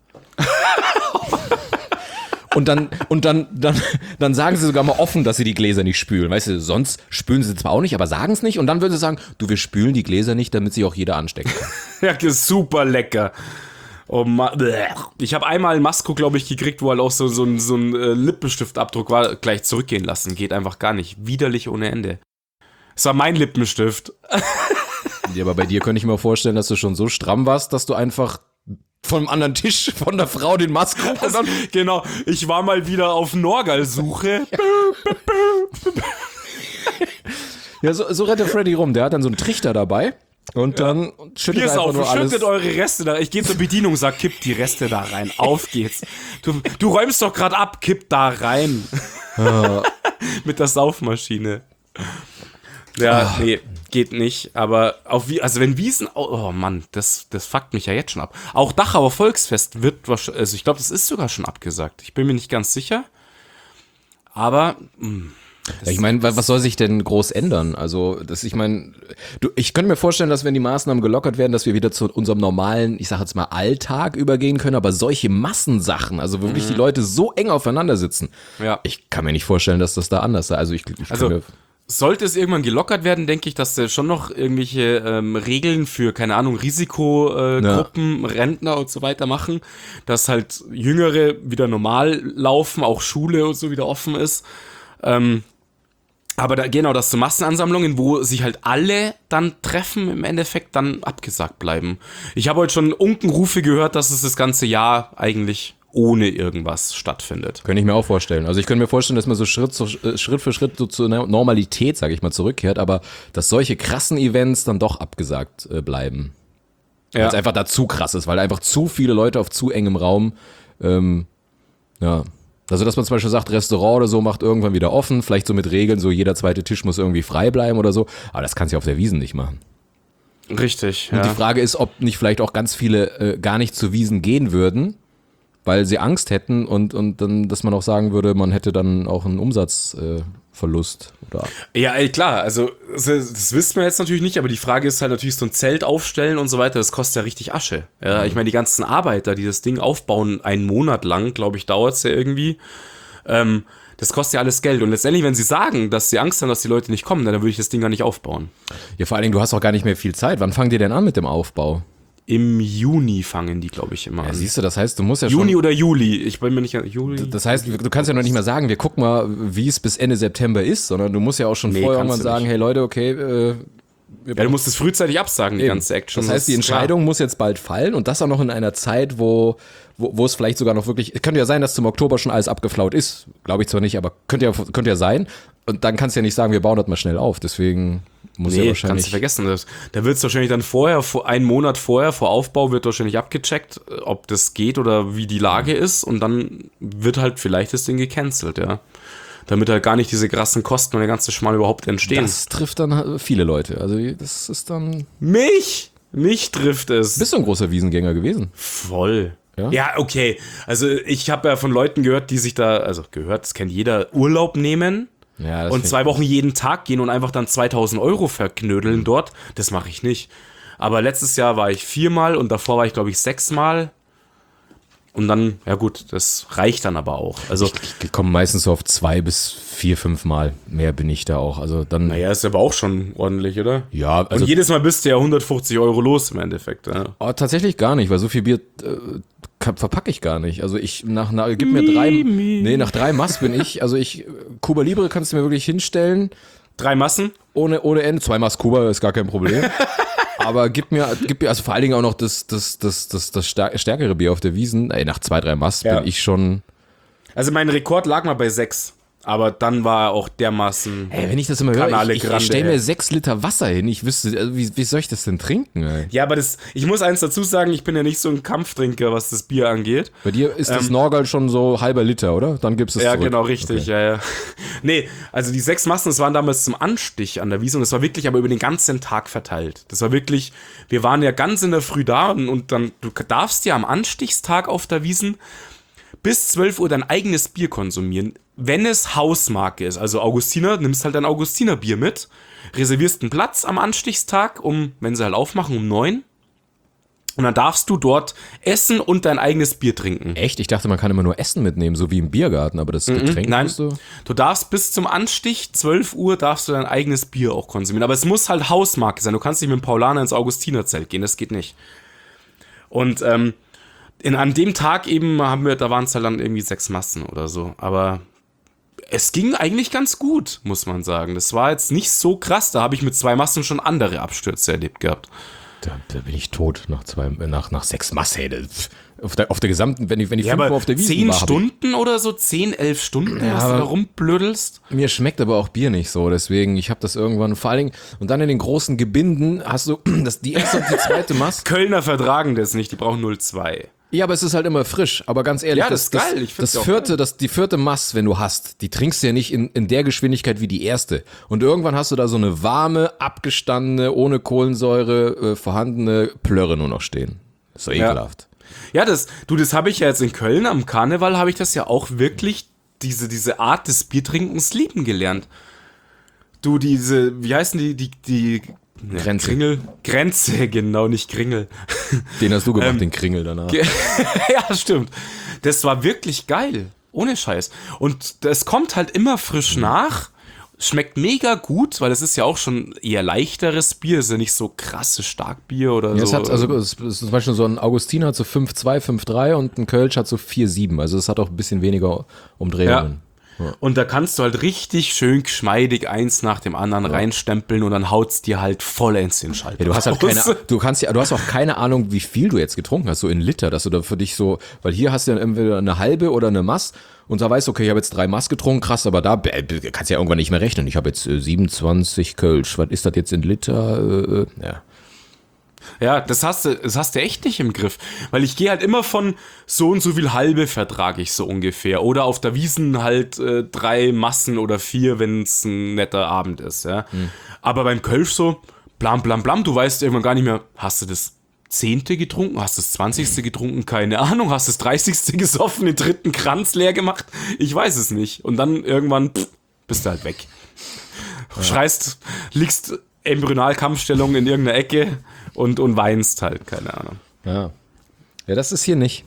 Und dann, und dann, dann, dann sagen sie sogar mal offen, dass sie die Gläser nicht spülen. Weißt du, sonst spülen sie zwar auch nicht, aber sagen es nicht. Und dann würden sie sagen, du, wir spülen die Gläser nicht, damit sich auch jeder ansteckt. Ja, super lecker. Oh Mann. Ich habe einmal ein Masko, glaube ich, gekriegt, wo halt auch so, so ein, so ein Lippenstiftabdruck war, gleich zurückgehen lassen. Geht einfach gar nicht. Widerlich ohne Ende. Es war mein Lippenstift. Ja, aber bei dir könnte ich mir vorstellen, dass du schon so stramm warst, dass du einfach von einem anderen Tisch von der Frau den Masko und dann genau, ich war mal wieder auf Norgal-Suche. Ja, so, so rennt der Freddy rum. Der hat dann so einen Trichter dabei und dann ja. schüttet er einfach auf, nur alles. Schüttet eure Reste da. Ich gehe zur Bedienung, sag, kipp die Reste da rein. Auf geht's. Du, du räumst doch gerade ab, kipp da rein. Ja. Mit der Saufmaschine. Ja, oh. nee, geht nicht. Aber auf wie, also wenn Wiesen, oh Mann, das, das fuckt mich ja jetzt schon ab. Auch Dachauer Volksfest wird wahrscheinlich, also ich glaube, das ist sogar schon abgesagt. Ich bin mir nicht ganz sicher. Aber, mh, ja, ich meine, was soll sich denn groß ändern? Also, das, ich meine, ich könnte mir vorstellen, dass wenn die Maßnahmen gelockert werden, dass wir wieder zu unserem normalen, ich sag jetzt mal, Alltag übergehen können, aber solche Massensachen, also wirklich mhm. die Leute so eng aufeinander sitzen, ja. ich kann mir nicht vorstellen, dass das da anders sei. Also, ich, ich also, mir sollte es irgendwann gelockert werden, denke ich, dass da schon noch irgendwelche ähm, Regeln für, keine Ahnung, Risikogruppen, äh, ja. Rentner und so weiter machen, dass halt Jüngere wieder normal laufen, auch Schule und so wieder offen ist. Ähm, aber da, genau, dass so Massenansammlungen, wo sich halt alle dann treffen, im Endeffekt dann abgesagt bleiben. Ich habe heute schon Unkenrufe gehört, dass es das ganze Jahr eigentlich ohne irgendwas stattfindet. Könnte ich mir auch vorstellen. Also ich könnte mir vorstellen, dass man so Schritt, zu, Schritt für Schritt so zur Normalität, sage ich mal, zurückkehrt, aber dass solche krassen Events dann doch abgesagt äh, bleiben. Ja. Weil es einfach da zu krass ist, weil einfach zu viele Leute auf zu engem Raum, ähm, ja, also dass man zum Beispiel sagt, Restaurant oder so macht irgendwann wieder offen, vielleicht so mit Regeln, so jeder zweite Tisch muss irgendwie frei bleiben oder so, aber das kannst du ja auf der Wiesn nicht machen. Richtig, Und ja. die Frage ist, ob nicht vielleicht auch ganz viele äh, gar nicht zur Wiesn gehen würden, weil sie Angst hätten und, und dann, dass man auch sagen würde, man hätte dann auch einen Umsatzverlust. Äh, oder? Ja, ey, klar, also das, das wissen wir jetzt natürlich nicht, aber die Frage ist halt natürlich so ein Zelt aufstellen und so weiter, das kostet ja richtig Asche. Ja, mhm. Ich meine, die ganzen Arbeiter, die das Ding aufbauen, einen Monat lang, glaube ich, dauert es ja irgendwie, ähm, das kostet ja alles Geld. Und letztendlich, wenn sie sagen, dass sie Angst haben, dass die Leute nicht kommen, dann würde ich das Ding gar nicht aufbauen. Ja, vor allen Dingen, du hast auch gar nicht mehr viel Zeit. Wann fangen die denn an mit dem Aufbau? Im Juni fangen die, glaube ich, immer an. Ja, siehst du, das heißt, du musst ja Juni schon... Juni oder Juli, ich bin mir nicht... Juli. Das heißt, du kannst ja noch nicht mal sagen, wir gucken mal, wie es bis Ende September ist, sondern du musst ja auch schon nee, vorher irgendwann sagen, hey Leute, okay... Äh, ja, du musst es frühzeitig absagen, die eben. ganze Action. Das heißt, die Entscheidung klar. muss jetzt bald fallen und das auch noch in einer Zeit, wo, wo, wo es vielleicht sogar noch wirklich... Es könnte ja sein, dass zum Oktober schon alles abgeflaut ist. Glaube ich zwar nicht, aber könnte ja, könnte ja sein. Und dann kannst du ja nicht sagen, wir bauen das mal schnell auf. Deswegen... Muss nee, ja wahrscheinlich kannst du vergessen. Das, da wird es wahrscheinlich dann vorher, vor, einen Monat vorher, vor Aufbau, wird wahrscheinlich abgecheckt, ob das geht oder wie die Lage ist. Und dann wird halt vielleicht das Ding gecancelt, ja. Damit halt gar nicht diese krassen Kosten und der ganze Schmal überhaupt entstehen. Das trifft dann viele Leute. Also das ist dann... Mich! Mich trifft es. Bist du ein großer Wiesengänger gewesen? Voll. Ja, ja, okay. Also ich habe ja von Leuten gehört, die sich da, also gehört, das kennt jeder, Urlaub nehmen. Ja, und zwei Wochen jeden Tag gehen und einfach dann zweitausend Euro verknödeln mhm. dort, das mache ich nicht. Aber letztes Jahr war ich viermal und davor war ich, glaube ich, sechsmal. Und dann, ja gut, das reicht dann aber auch. Also, Ich, ich komme meistens so auf zwei bis vier, fünf Mal. Mehr bin ich da auch. Also dann. naja, ist aber auch schon ordentlich, oder? Ja, also Und jedes Mal bist du ja hundertfünfzig Euro los im Endeffekt. Ja. oh, tatsächlich gar nicht, weil so viel Bier äh, kann- verpacke ich gar nicht. Also ich nach, nach gib mir drei, nee, nach drei Mass bin ich. Also ich Cuba Libre kannst du mir wirklich hinstellen. Drei Massen? Ohne, ohne Ende. Zwei Maß Kuba ist gar kein Problem. Aber gib mir, gib mir, also vor allen Dingen auch noch das, das, das, das, das stär- stärkere Bier auf der Wiesn. Ey, nach zwei, drei Maß Ja. bin ich schon. Also mein Rekord lag mal bei sechs. Aber dann war er auch dermaßen. Ey, wenn ich das immer höre, Canale ich, ich, Grande, ich stelle ey. mir sechs Liter Wasser hin. Ich wüsste, also wie, wie soll ich das denn trinken, ey? Ja, aber das, ich muss eins dazu sagen, ich bin ja nicht so ein Kampftrinker, was das Bier angeht. Bei dir ist das Norgal schon so halber Liter, oder? Dann gibst du es Ja, zurück. genau, richtig, Okay. ja, ja. Nee, also die sechs Massen, das waren damals zum Anstich an der Wiesn und das war wirklich aber über den ganzen Tag verteilt. Das war wirklich, wir waren ja ganz in der Früh da und, und dann, du darfst ja am Anstichstag auf der Wiesn bis zwölf Uhr dein eigenes Bier konsumieren, wenn es Hausmarke ist. Also Augustiner, nimmst halt dein Augustiner Bier mit, reservierst einen Platz am Anstichstag, um, wenn sie halt aufmachen, um neun. Und dann darfst du dort essen und dein eigenes Bier trinken. Echt? Ich dachte, man kann immer nur Essen mitnehmen, so wie im Biergarten, aber das Getränk Nein, musst du. du darfst bis zum Anstich, zwölf Uhr, darfst du dein eigenes Bier auch konsumieren. Aber es muss halt Hausmarke sein. Du kannst nicht mit dem Paulaner ins Augustinerzelt gehen, das geht nicht. Und ähm, in, an dem Tag eben haben wir, da waren es halt dann irgendwie sechs Massen oder so. Aber es ging eigentlich ganz gut, muss man sagen. Das war jetzt nicht so krass. Da habe ich mit zwei Massen schon andere Abstürze erlebt gehabt. Da, da bin ich tot nach zwei, nach, nach sechs Masse. Das- Auf der, auf der gesamten, wenn ich, wenn ich Ja, fünfmal aber auf der Wiesn zehn war, hab Stunden oder so, zehn, elf Stunden, was du da rumblödelst. Ich, mir schmeckt aber auch Bier nicht so, deswegen, ich habe das irgendwann, vor allen Dingen, und dann in den großen Gebinden hast du das, die erste und die zweite Masse. Kölner vertragen das nicht, die brauchen null Komma zwei. Ja, aber es ist halt immer frisch. Aber ganz ehrlich, Ja, das ist geil. Ich find's das auch vierte, das, die vierte Mass, wenn du hast, die trinkst du ja nicht in, in der Geschwindigkeit wie die erste. Und irgendwann hast du da so eine warme, abgestandene, ohne Kohlensäure äh, vorhandene Plörre nur noch stehen. Ist so ekelhaft. Ja, das, du, das habe ich ja jetzt in Köln am Karneval, habe ich das ja auch wirklich, diese, diese Art des Biertrinkens lieben gelernt. Du, diese, wie heißen die, die, die, ja, Grenze. Kringel? Grenze, genau, nicht Kringel. Den hast du gemacht, Ähm, den Kringel danach. Ja, stimmt. Das war wirklich geil. Ohne Scheiß. Und das kommt halt immer frisch nach. Schmeckt mega gut, weil es ist ja auch schon eher leichteres Bier, ist ja nicht so krasses Starkbier oder Ja, es so. hat, also es ist zum Beispiel so ein Augustiner hat so fünf Komma zwei, fünf Komma drei und ein Kölsch hat so vier Komma sieben. Also es hat auch ein bisschen weniger Umdrehungen. Und da kannst du halt richtig schön geschmeidig eins nach dem anderen reinstempeln und dann haut's dir halt vollends den Schalter. Ja, du hast halt raus. keine, du kannst ja, du hast auch keine Ahnung, wie viel du jetzt getrunken hast, so in Liter, dass du da für dich so, weil hier hast du dann entweder eine halbe oder eine Mass und da weißt du, okay, ich habe jetzt drei Mass getrunken, krass, aber da äh, kannst du ja irgendwann nicht mehr rechnen. Ich habe jetzt äh, siebenundzwanzig Kölsch, was ist das jetzt in Liter? Äh, ja. Ja, das hast du, das hast du echt nicht im Griff. Weil ich gehe halt immer von so und so viel halbe vertrage ich so ungefähr. Oder auf der Wiesn halt äh, drei Massen oder vier, wenn es ein netter Abend ist, ja. Hm. Aber beim Kölsch so, blam, blam, blam, du weißt irgendwann gar nicht mehr, hast du das Zehnte getrunken, hast du das Zwanzigste getrunken, keine Ahnung, hast du das Dreißigste gesoffen, den dritten Kranz leer gemacht, ich weiß es nicht. Und dann irgendwann pff, bist du halt weg. Ja. Schreist, liegst Embryonalkampfstellung in irgendeiner Ecke und, und weinst halt, keine Ahnung. Ja. Ja, das ist hier nicht.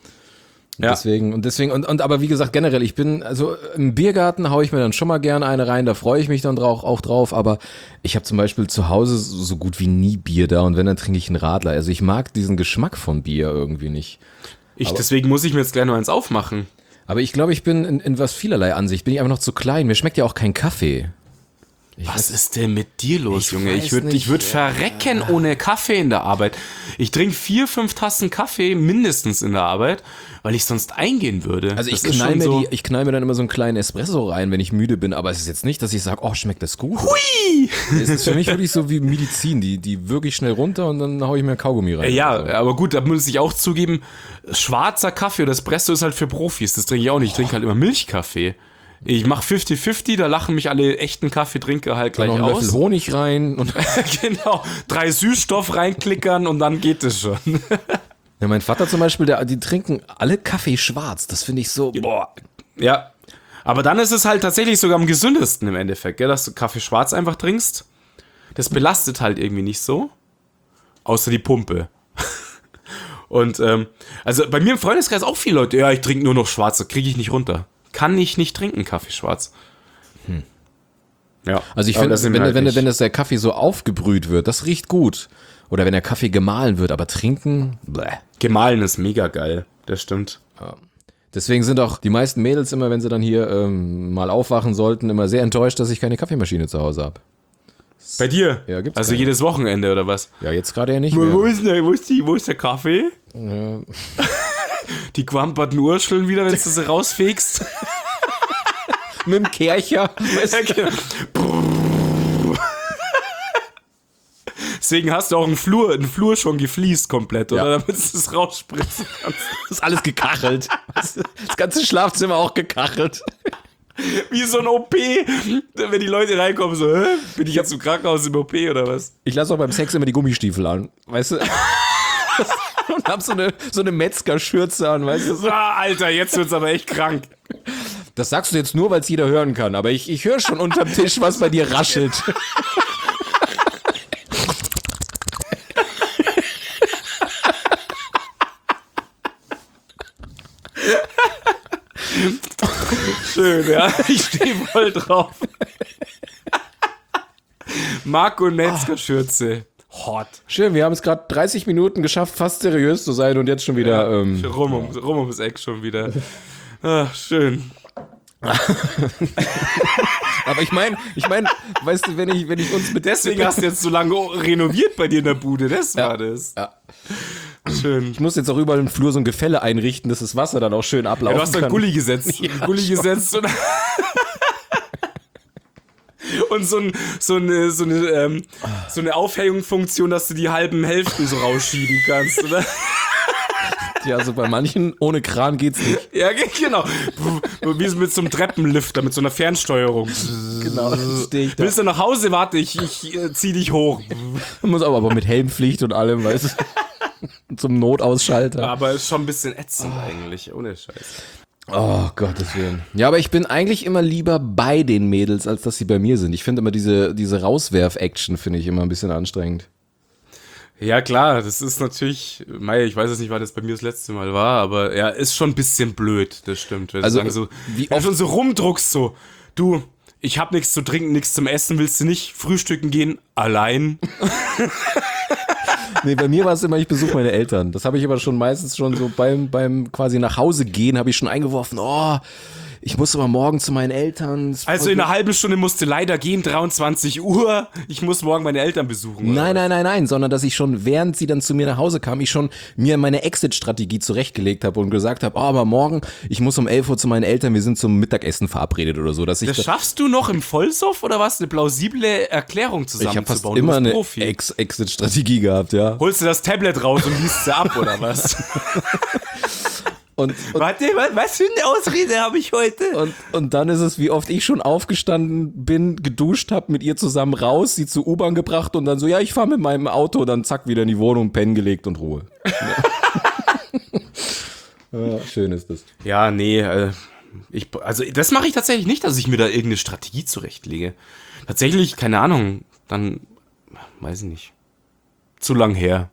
Und Ja. Deswegen, und deswegen, und, und aber wie gesagt, generell, ich bin, also im Biergarten haue ich mir dann schon mal gerne eine rein, da freue ich mich dann drauf, auch drauf, aber ich habe zum Beispiel zu Hause so, so gut wie nie Bier da und wenn, dann trinke ich einen Radler. Also ich mag diesen Geschmack von Bier irgendwie nicht. Ich, deswegen muss ich mir jetzt gleich noch eins aufmachen. Aber ich glaube, ich bin in, in was vielerlei Ansicht, bin ich einfach noch zu klein. Mir schmeckt ja auch kein Kaffee. Ich Was ist denn mit dir los, Ich Junge? weiß Ich würde nicht. ich würd verrecken ohne Kaffee in der Arbeit. Ich trinke vier, fünf Tassen Kaffee mindestens in der Arbeit, weil ich sonst eingehen würde. Also ich Das ist knall, schon mir so, die, ich knall mir dann immer so einen kleinen Espresso rein, wenn ich müde bin, aber es ist jetzt nicht, dass ich sage, oh, schmeckt das gut. Hui! Es ist für mich wirklich so wie Medizin, die, die wirklich schnell runter und dann haue ich mir ein Kaugummi rein. Ja, Also. aber gut, da muss ich auch zugeben, schwarzer Kaffee oder Espresso ist halt für Profis. Das trinke ich auch nicht. Ich trinke halt immer Milchkaffee. Ich mache fünfzig fünfzig, da lachen mich alle echten Kaffeetrinker halt Dann gleich noch einen aus. Löffel Honig rein und Genau, drei Süßstoff reinklickern und dann geht es schon. ja, mein Vater zum Beispiel, der, die trinken alle Kaffee schwarz. Das finde ich so. Boah. Ja. Aber dann ist es halt tatsächlich sogar am gesündesten im Endeffekt, gell, dass du Kaffee schwarz einfach trinkst. Das belastet halt irgendwie nicht so. Außer die Pumpe. Und ähm, also bei mir im Freundeskreis auch viele Leute, ja, ich trinke nur noch schwarz, kriege ich nicht runter. Kann ich nicht trinken, Kaffee schwarz. Hm. Ja. Also ich finde, wenn, halt wenn, wenn das der Kaffee so aufgebrüht wird, das riecht gut. Oder wenn der Kaffee gemahlen wird, aber trinken, bleh. Gemahlen ist mega geil, das stimmt. Ja. Deswegen sind auch die meisten Mädels immer, wenn sie dann hier ähm, mal aufwachen sollten, immer sehr enttäuscht, dass ich keine Kaffeemaschine zu Hause habe. Bei dir? Ja, gibt's also keine. Jedes Wochenende oder was? Ja, jetzt gerade ja nicht Wo, mehr. wo, ist der, wo, ist die, wo ist der Kaffee? Ja. Die quamperten Urscheln wieder, wenn du sie rausfegst. Mit dem Kercher. Deswegen hast du auch einen Flur, einen Flur schon gefliest komplett, oder? Ja. Damit du es rausspritzen kannst. Das ist alles gekachelt. Das ganze Schlafzimmer auch gekachelt. Wie so ein O P, wenn die Leute reinkommen, so, hä? Bin ich jetzt im Krankenhaus im O P oder was? Ich lasse auch beim Sex immer die Gummistiefel an, weißt du? Und hab so eine, so eine Metzgerschürze an, weißt du? Ah, Alter, jetzt wird's aber echt krank. Das sagst du jetzt nur, weil es jeder hören kann, aber ich, ich höre schon unterm Tisch, was bei dir raschelt. Schön, ja. Ich stehe voll drauf. Marco Metzgerschürze. Hot. Schön, wir haben es gerade dreißig Minuten geschafft, fast seriös zu sein und jetzt schon wieder... Ja, ähm, rum, um, rum ums Eck schon wieder. Ach, schön. Aber ich meine, ich meine, weißt du, wenn ich, wenn ich uns mit... Deswegen hast du jetzt so lange renoviert bei dir in der Bude, das Ja. war das. Ja. Schön. Ich muss jetzt auch überall im Flur so ein Gefälle einrichten, dass das Wasser dann auch schön Ja, ablaufen du hast kann. ein Gulli gesetzt. Ja, ein Gulli schon. gesetzt und, und so, ein, so eine, so eine, ähm, so eine Aufhängungsfunktion, dass du die halben Hälften so rausschieben kannst, oder? Ja, also bei manchen ohne Kran geht's nicht. Ja, genau. Wie so mit so einem Treppenlifter, mit so einer Fernsteuerung. Genau, dann stehe ich da. Willst du nach Hause? Warte, ich, ich äh, zieh dich hoch. Man muss aber, aber mit Helmpflicht und allem, weißt du, zum Notausschalter. Aber ist schon ein bisschen ätzend eigentlich, ohne Scheiß. Oh, Gottes Willen. Ja, aber ich bin eigentlich immer lieber bei den Mädels, als dass sie bei mir sind. Ich finde immer diese, diese Rauswerf-Action finde ich immer ein bisschen anstrengend. Ja, klar, das ist natürlich, Mei, ich weiß jetzt nicht, wann das bei mir das letzte Mal war, aber ja, ist schon ein bisschen blöd, das stimmt. Wenn Also, du sagen, so, wie wenn du oft- schon so rumdruckst, so, du, ich hab nichts zu trinken, nichts zum Essen, willst du nicht frühstücken gehen? Allein? Nee, bei mir war es immer, ich besuche meine Eltern. Das habe ich aber schon meistens schon so beim, beim quasi nach Hause gehen, habe ich schon eingeworfen, oh, ich muss aber morgen zu meinen Eltern. Also in einer halben Stunde musste leider gehen, dreiundzwanzig Uhr, ich muss morgen meine Eltern besuchen. oder Nein, was? nein, nein, nein, sondern dass ich schon, während sie dann zu mir nach Hause kam, ich schon mir meine Exit-Strategie zurechtgelegt habe und gesagt habe, oh, aber morgen, ich muss um elf Uhr zu meinen Eltern, wir sind zum Mittagessen verabredet oder so, dass ich Das da, schaffst du noch im Vollsoff oder was? Eine plausible Erklärung ich habe fast zusammenzubauen? immer Du bist eine Profi. Ex Exit-Strategie gehabt, ja. Holst du das Tablet raus und liest sie ab, oder was? Und, und, Warte, was, was für eine Ausrede habe ich heute? und, und dann ist es, wie oft ich schon aufgestanden bin, geduscht habe, mit ihr zusammen raus, sie zur U-Bahn gebracht und dann so, ja, ich fahre mit meinem Auto, dann zack, wieder in die Wohnung, pennen gelegt und Ruhe. Ja. Ja, schön ist das. Ja, nee, äh, ich, also das mache ich tatsächlich nicht, dass ich mir da irgendeine Strategie zurechtlege. Tatsächlich, keine Ahnung, dann, weiß ich nicht, zu lang her.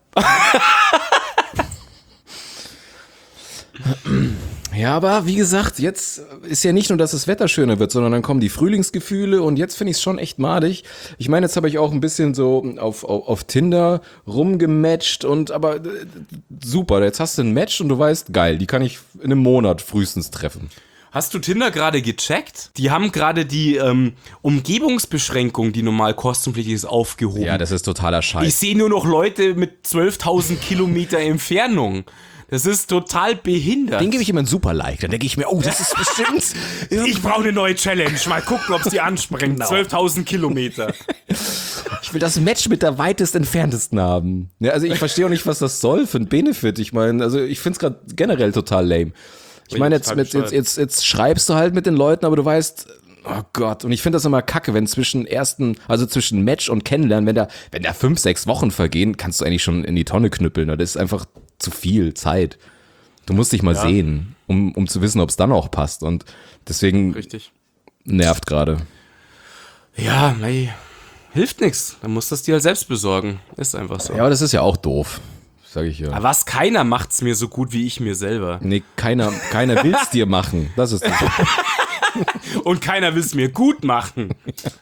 Ja, aber wie gesagt, jetzt ist ja nicht nur, dass das Wetter schöner wird, sondern dann kommen die Frühlingsgefühle und jetzt finde ich es schon echt madig. Ich meine, jetzt habe ich auch ein bisschen so auf, auf, auf Tinder rumgematcht und aber äh, super, jetzt hast du ein Match und du weißt, geil, die kann ich in einem Monat frühestens treffen. Hast du Tinder gerade gecheckt? Die haben gerade die ähm, Umgebungsbeschränkung, die normal kostenpflichtig ist, aufgehoben. Ja, das ist totaler Scheiß. Ich sehe nur noch Leute mit zwölftausend Kilometer Entfernung. Das ist total behindert. Den gebe ich immer ein super Like, dann denke ich mir, oh, das ist bestimmt... Ich brauche eine neue Challenge. Mal gucken, ob es die anspringt. Genau. zwölftausend Kilometer. Ich will das Match mit der weitest entferntesten haben. Ja, also ich verstehe auch nicht, was das soll für ein Benefit. Ich meine, also ich finde es gerade generell total lame. Ich meine, jetzt, mit, jetzt, jetzt, jetzt schreibst du halt mit den Leuten, aber du weißt, oh Gott, und ich finde das immer kacke, wenn zwischen ersten, also zwischen Match und Kennenlernen, wenn da, wenn da fünf, sechs Wochen vergehen, kannst du eigentlich schon in die Tonne knüppeln. Das ist einfach zu viel Zeit. Du musst dich mal Ja. sehen, um, um zu wissen, ob es dann auch passt. Und deswegen Richtig. nervt gerade. Ja, mei, hilft nix. Dann musst du das dir halt selbst besorgen. Ist einfach so. Ja, aber das ist ja auch doof. sag ich ja. Aber was, keiner macht's mir so gut wie ich mir selber. Nee, keiner, keiner will's dir machen. Das ist das. Und keiner will's mir gut machen.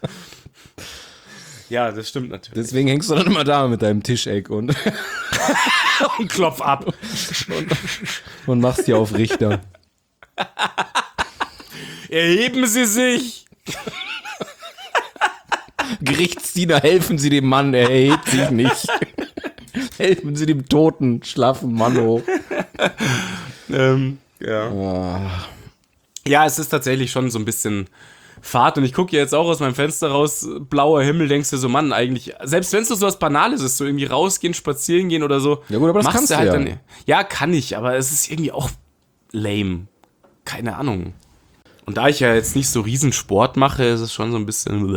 Ja, das stimmt natürlich. Deswegen hängst du dann immer da mit deinem Tischeck und, Und klopf ab. und, und machst dir auf Richter. Erheben Sie sich! Gerichtsdiener, helfen Sie dem Mann, er erhebt sich nicht. Helfen Sie dem toten, schlaffen Mann hoch. Ähm, ja. Oh. Ja, es ist tatsächlich schon so ein bisschen Fahrt und ich gucke jetzt auch aus meinem Fenster raus, blauer Himmel, denkst du so, Mann, eigentlich, selbst wenn es so was Banales ist, so irgendwie rausgehen, spazieren gehen oder so. Ja gut, aber das machst kannst du du halt ja. dann. Ja, kann ich, aber es ist irgendwie auch lame. Keine Ahnung. Und da ich ja jetzt nicht so riesen Sport mache, ist es schon so ein bisschen.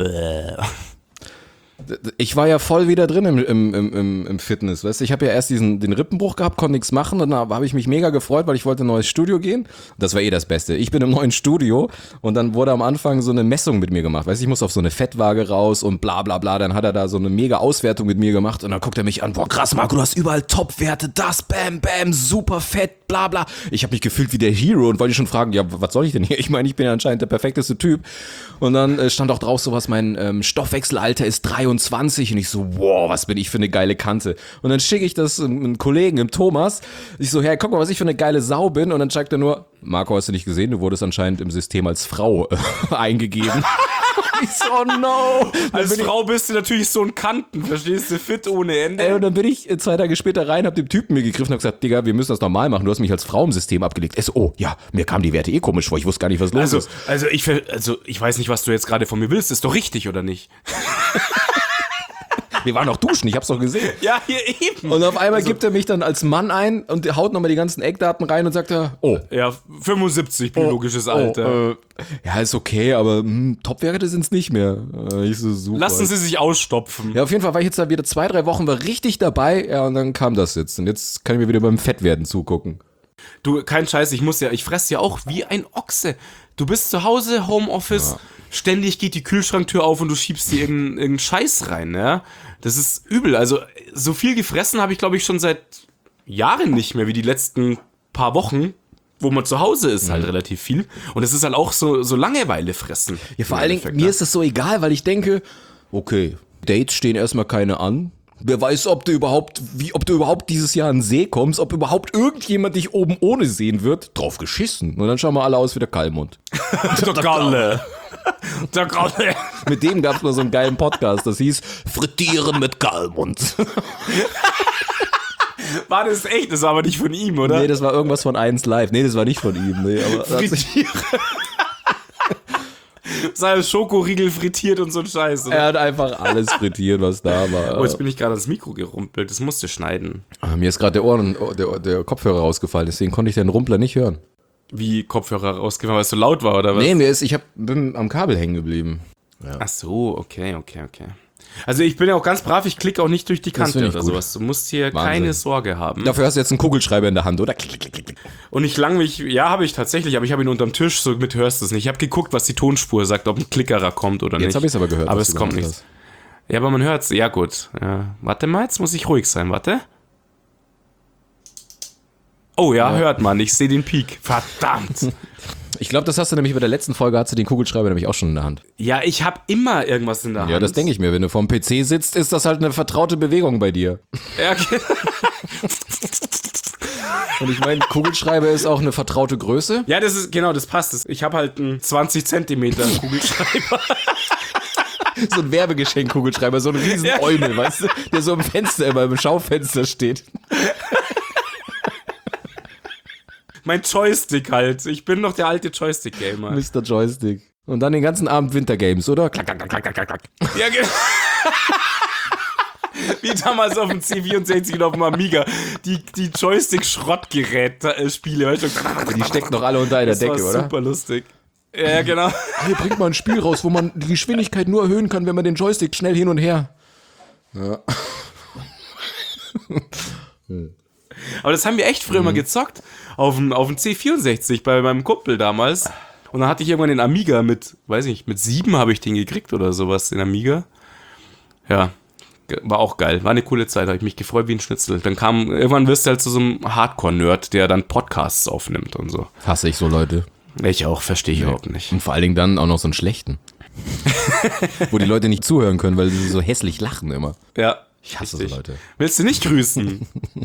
Ich war ja voll wieder drin im, im, im, im Fitness, weißt du, ich habe ja erst diesen den Rippenbruch gehabt, konnte nichts machen und dann habe ich mich mega gefreut, weil ich wollte in ein neues Studio gehen. Das war eh das Beste. Ich bin im neuen Studio und dann wurde am Anfang so eine Messung mit mir gemacht, weißt du, ich muss auf so eine Fettwaage raus und bla bla bla, dann hat er da so eine mega Auswertung mit mir gemacht und dann guckt er mich an, boah krass Marco, du hast überall Topwerte, das, bam, bam, super fett, bla bla. Ich habe mich gefühlt wie der Hero und wollte schon fragen, ja, was soll ich denn hier? Ich meine, ich bin ja anscheinend der perfekteste Typ. Und dann äh, stand auch drauf sowas, mein ähm, Stoffwechselalter ist dreiundzwanzig und ich so, wow, was bin ich für eine geile Kante. Und dann schicke ich das ähm, einem Kollegen, dem Thomas, ich so, hey, guck mal, was ich für eine geile Sau bin und dann zeigt er nur, Marco, hast du nicht gesehen, du wurdest anscheinend im System als Frau äh, eingegeben. Ich so, oh no. Als Frau bist du natürlich so ein Kanten, verstehst du, fit ohne Ende. Ey, und dann bin ich zwei Tage später rein, hab dem Typen mir gegriffen und hab gesagt, Digga, wir müssen das normal machen, du hast mich als Frau im System abgelegt. Er so, oh, ja, mir kamen die Werte eh komisch vor, ich wusste gar nicht, was los Also, ist. also ich, ver- also ich weiß nicht, was du jetzt gerade von mir willst, ist doch richtig, oder nicht? Wir waren doch duschen, ich hab's doch gesehen. Ja, hier eben. Und auf einmal gibt er mich dann als Mann ein und haut nochmal die ganzen Eckdaten rein und sagt er, oh. Ja, fünfundsiebzig, biologisches Alter. Oh, äh, ja, ist okay, aber hm, Top-Werte sind's nicht mehr. Äh, ich so, super. Lassen Sie sich ausstopfen. Ja, auf jeden Fall war ich jetzt da wieder zwei, drei Wochen, war richtig dabei, ja, und dann kam das jetzt. Und jetzt kann ich mir wieder beim Fettwerden zugucken. Du, kein Scheiß, ich muss ja, ich fress ja auch wie ein Ochse. Du bist zu Hause, Homeoffice, ja. Ständig geht die Kühlschranktür auf und du schiebst dir irgendeinen irgendeinen Scheiß rein, ja. Das ist übel. Also, so viel gefressen habe ich, glaube ich, schon seit Jahren nicht mehr, wie die letzten paar Wochen, wo man zu Hause ist, halt mhm. relativ viel. Und es ist halt auch so, so Langeweile fressen. Ja, vor allen Dingen, mir ist das so egal, weil ich denke, okay, Dates stehen erstmal keine an. Wer weiß, ob du überhaupt, wie, ob du überhaupt dieses Jahr an den See kommst, ob überhaupt irgendjemand dich oben ohne sehen wird. Drauf geschissen. Und dann schauen wir alle aus wie der Kallmund. Der Galle. Der Galle. Mit dem gab's mal so einen geilen Podcast, das hieß Frittieren mit Kallmund. War das echt? Das war aber nicht von ihm, oder? Nee, das war irgendwas von eins Live. Nee, das war nicht von ihm. Nee, aber Frittieren. Seine Schokoriegel frittiert und so ein Scheiß. Oder? Er hat einfach alles frittiert, was da war. Oh, jetzt bin ich gerade ans Mikro gerumpelt. Das musste schneiden. Ah, mir ist gerade der Ohren, der, der Kopfhörer rausgefallen, deswegen konnte ich den Rumpler nicht hören. Wie Kopfhörer rausgefallen, weil es so laut war, oder was? Nee, mir ist, ich hab, bin am Kabel hängen geblieben. Ja. Ach so, okay, okay, okay. Also ich bin ja auch ganz brav, ich klicke auch nicht durch die Kante oder gut. sowas. Du musst hier Wahnsinn. Keine Sorge haben. Dafür hast du jetzt einen Kugelschreiber in der Hand, oder? Und ich lang mich, ja, habe ich tatsächlich, aber ich habe ihn unterm Tisch, so mit hörst du es nicht. Ich habe geguckt, was die Tonspur sagt, ob ein Klickerer kommt oder jetzt nicht. Jetzt habe ich es aber gehört. Aber es kommt nichts. Ja, aber man hört es. Ja, gut. Ja. Warte mal, jetzt muss ich ruhig sein, warte. Oh ja, ja. Hört man, ich sehe den Peak. Verdammt. Ich glaube, das hast du nämlich bei der letzten Folge, hast du den Kugelschreiber nämlich auch schon in der Hand. Ja, ich habe immer irgendwas in der Hand. Ja, das denke ich mir. Wenn du vorm P C sitzt, ist das halt eine vertraute Bewegung bei dir. Ja, okay. Und ich meine, Kugelschreiber ist auch eine vertraute Größe. Ja, das ist, genau, das passt. Ich habe halt einen zwanzig Zentimeter Kugelschreiber. So ein Werbegeschenk-Kugelschreiber, so ein riesen ja. Eumel, weißt du, der so im Fenster, immer im Schaufenster steht. Mein Joystick halt. Ich bin noch der alte Joystick-Gamer. Mister Joystick. Und dann den ganzen Abend Wintergames, oder? Klack, klack, klack, klack, klack. Ja, genau. Wie damals auf dem C vierundsechzig und auf dem Amiga. Die, die Joystick-Schrottgerät-Spiele. Weißt du? Die stecken doch alle unter einer Decke, oder? Das war super lustig. Ja, genau. Hier bringt mal ein Spiel raus, wo man die Geschwindigkeit nur erhöhen kann, wenn man den Joystick schnell hin und her. Ja. hm. Aber das haben wir echt früher mhm. mal gezockt. Auf dem, auf dem C vierundsechzig bei meinem Kumpel damals. Und dann hatte ich irgendwann den Amiga mit, weiß ich nicht, mit sieben habe ich den gekriegt oder sowas, den Amiga. Ja, war auch geil. War eine coole Zeit, habe ich mich gefreut wie ein Schnitzel. Dann kam, irgendwann wirst du halt zu so einem Hardcore-Nerd, der dann Podcasts aufnimmt und so. Hasse ich so Leute. Ich auch, verstehe ich nee. überhaupt nicht. Und vor allen Dingen dann auch noch so einen schlechten. Wo die Leute nicht zuhören können, weil sie so hässlich lachen immer. Ja. Ich hasse richtig. so Leute. Willst du nicht grüßen?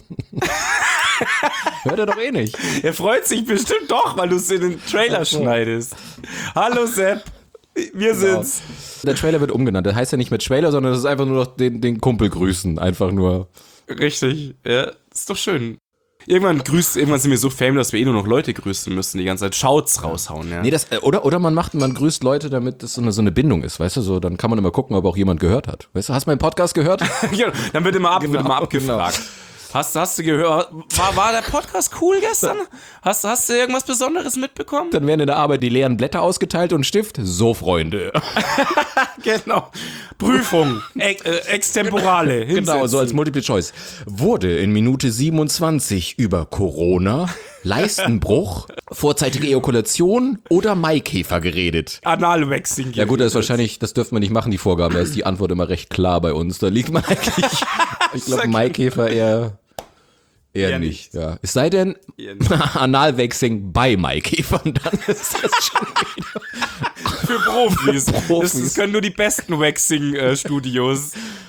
Hört er doch eh nicht. Er freut sich bestimmt doch, weil du es in den Trailer so. schneidest. Hallo Sepp, wir genau. sind's. Der Trailer wird umgenannt. Der heißt ja nicht mehr Trailer, sondern das ist einfach nur noch den, den Kumpel grüßen. Einfach nur. Richtig, ja, ist doch schön. Irgendwann grüßt, irgendwann sind wir so fame, dass wir eh nur noch Leute grüßen müssen, die ganze Zeit Shouts raushauen, ja. Nee, das, oder, oder man macht, man grüßt Leute, damit das so eine, so eine Bindung ist, weißt du, so, dann kann man immer gucken, ob auch jemand gehört hat. Weißt du, hast du meinen Podcast gehört? Ja, dann wird immer, ab, genau, wird immer abgefragt. Genau. Hast, hast du gehört, war, war der Podcast cool gestern? Hast, hast du irgendwas Besonderes mitbekommen? Dann werden in der Arbeit die leeren Blätter ausgeteilt und Stift. So, Freunde. Genau. Prüfung. Ex, äh, Extemporale. Hinsetzen. Genau, so als Multiple Choice. Wurde in Minute siebenundzwanzig über Corona, Leistenbruch, vorzeitige Ejakulation oder Maikäfer geredet. Analwechsing. Ja gut, das ist wahrscheinlich, das dürfen wir nicht machen, die Vorgaben. Da ist die Antwort immer recht klar bei uns. Da liegt man eigentlich, ich glaube, Maikäfer eher... Eher, Eher nicht. nicht, ja. Es sei denn, Analwechsing bei Maikäfern, dann ist das schon wieder. Für Profis. Für Profis. Das, das können nur die besten Waxing-Studios.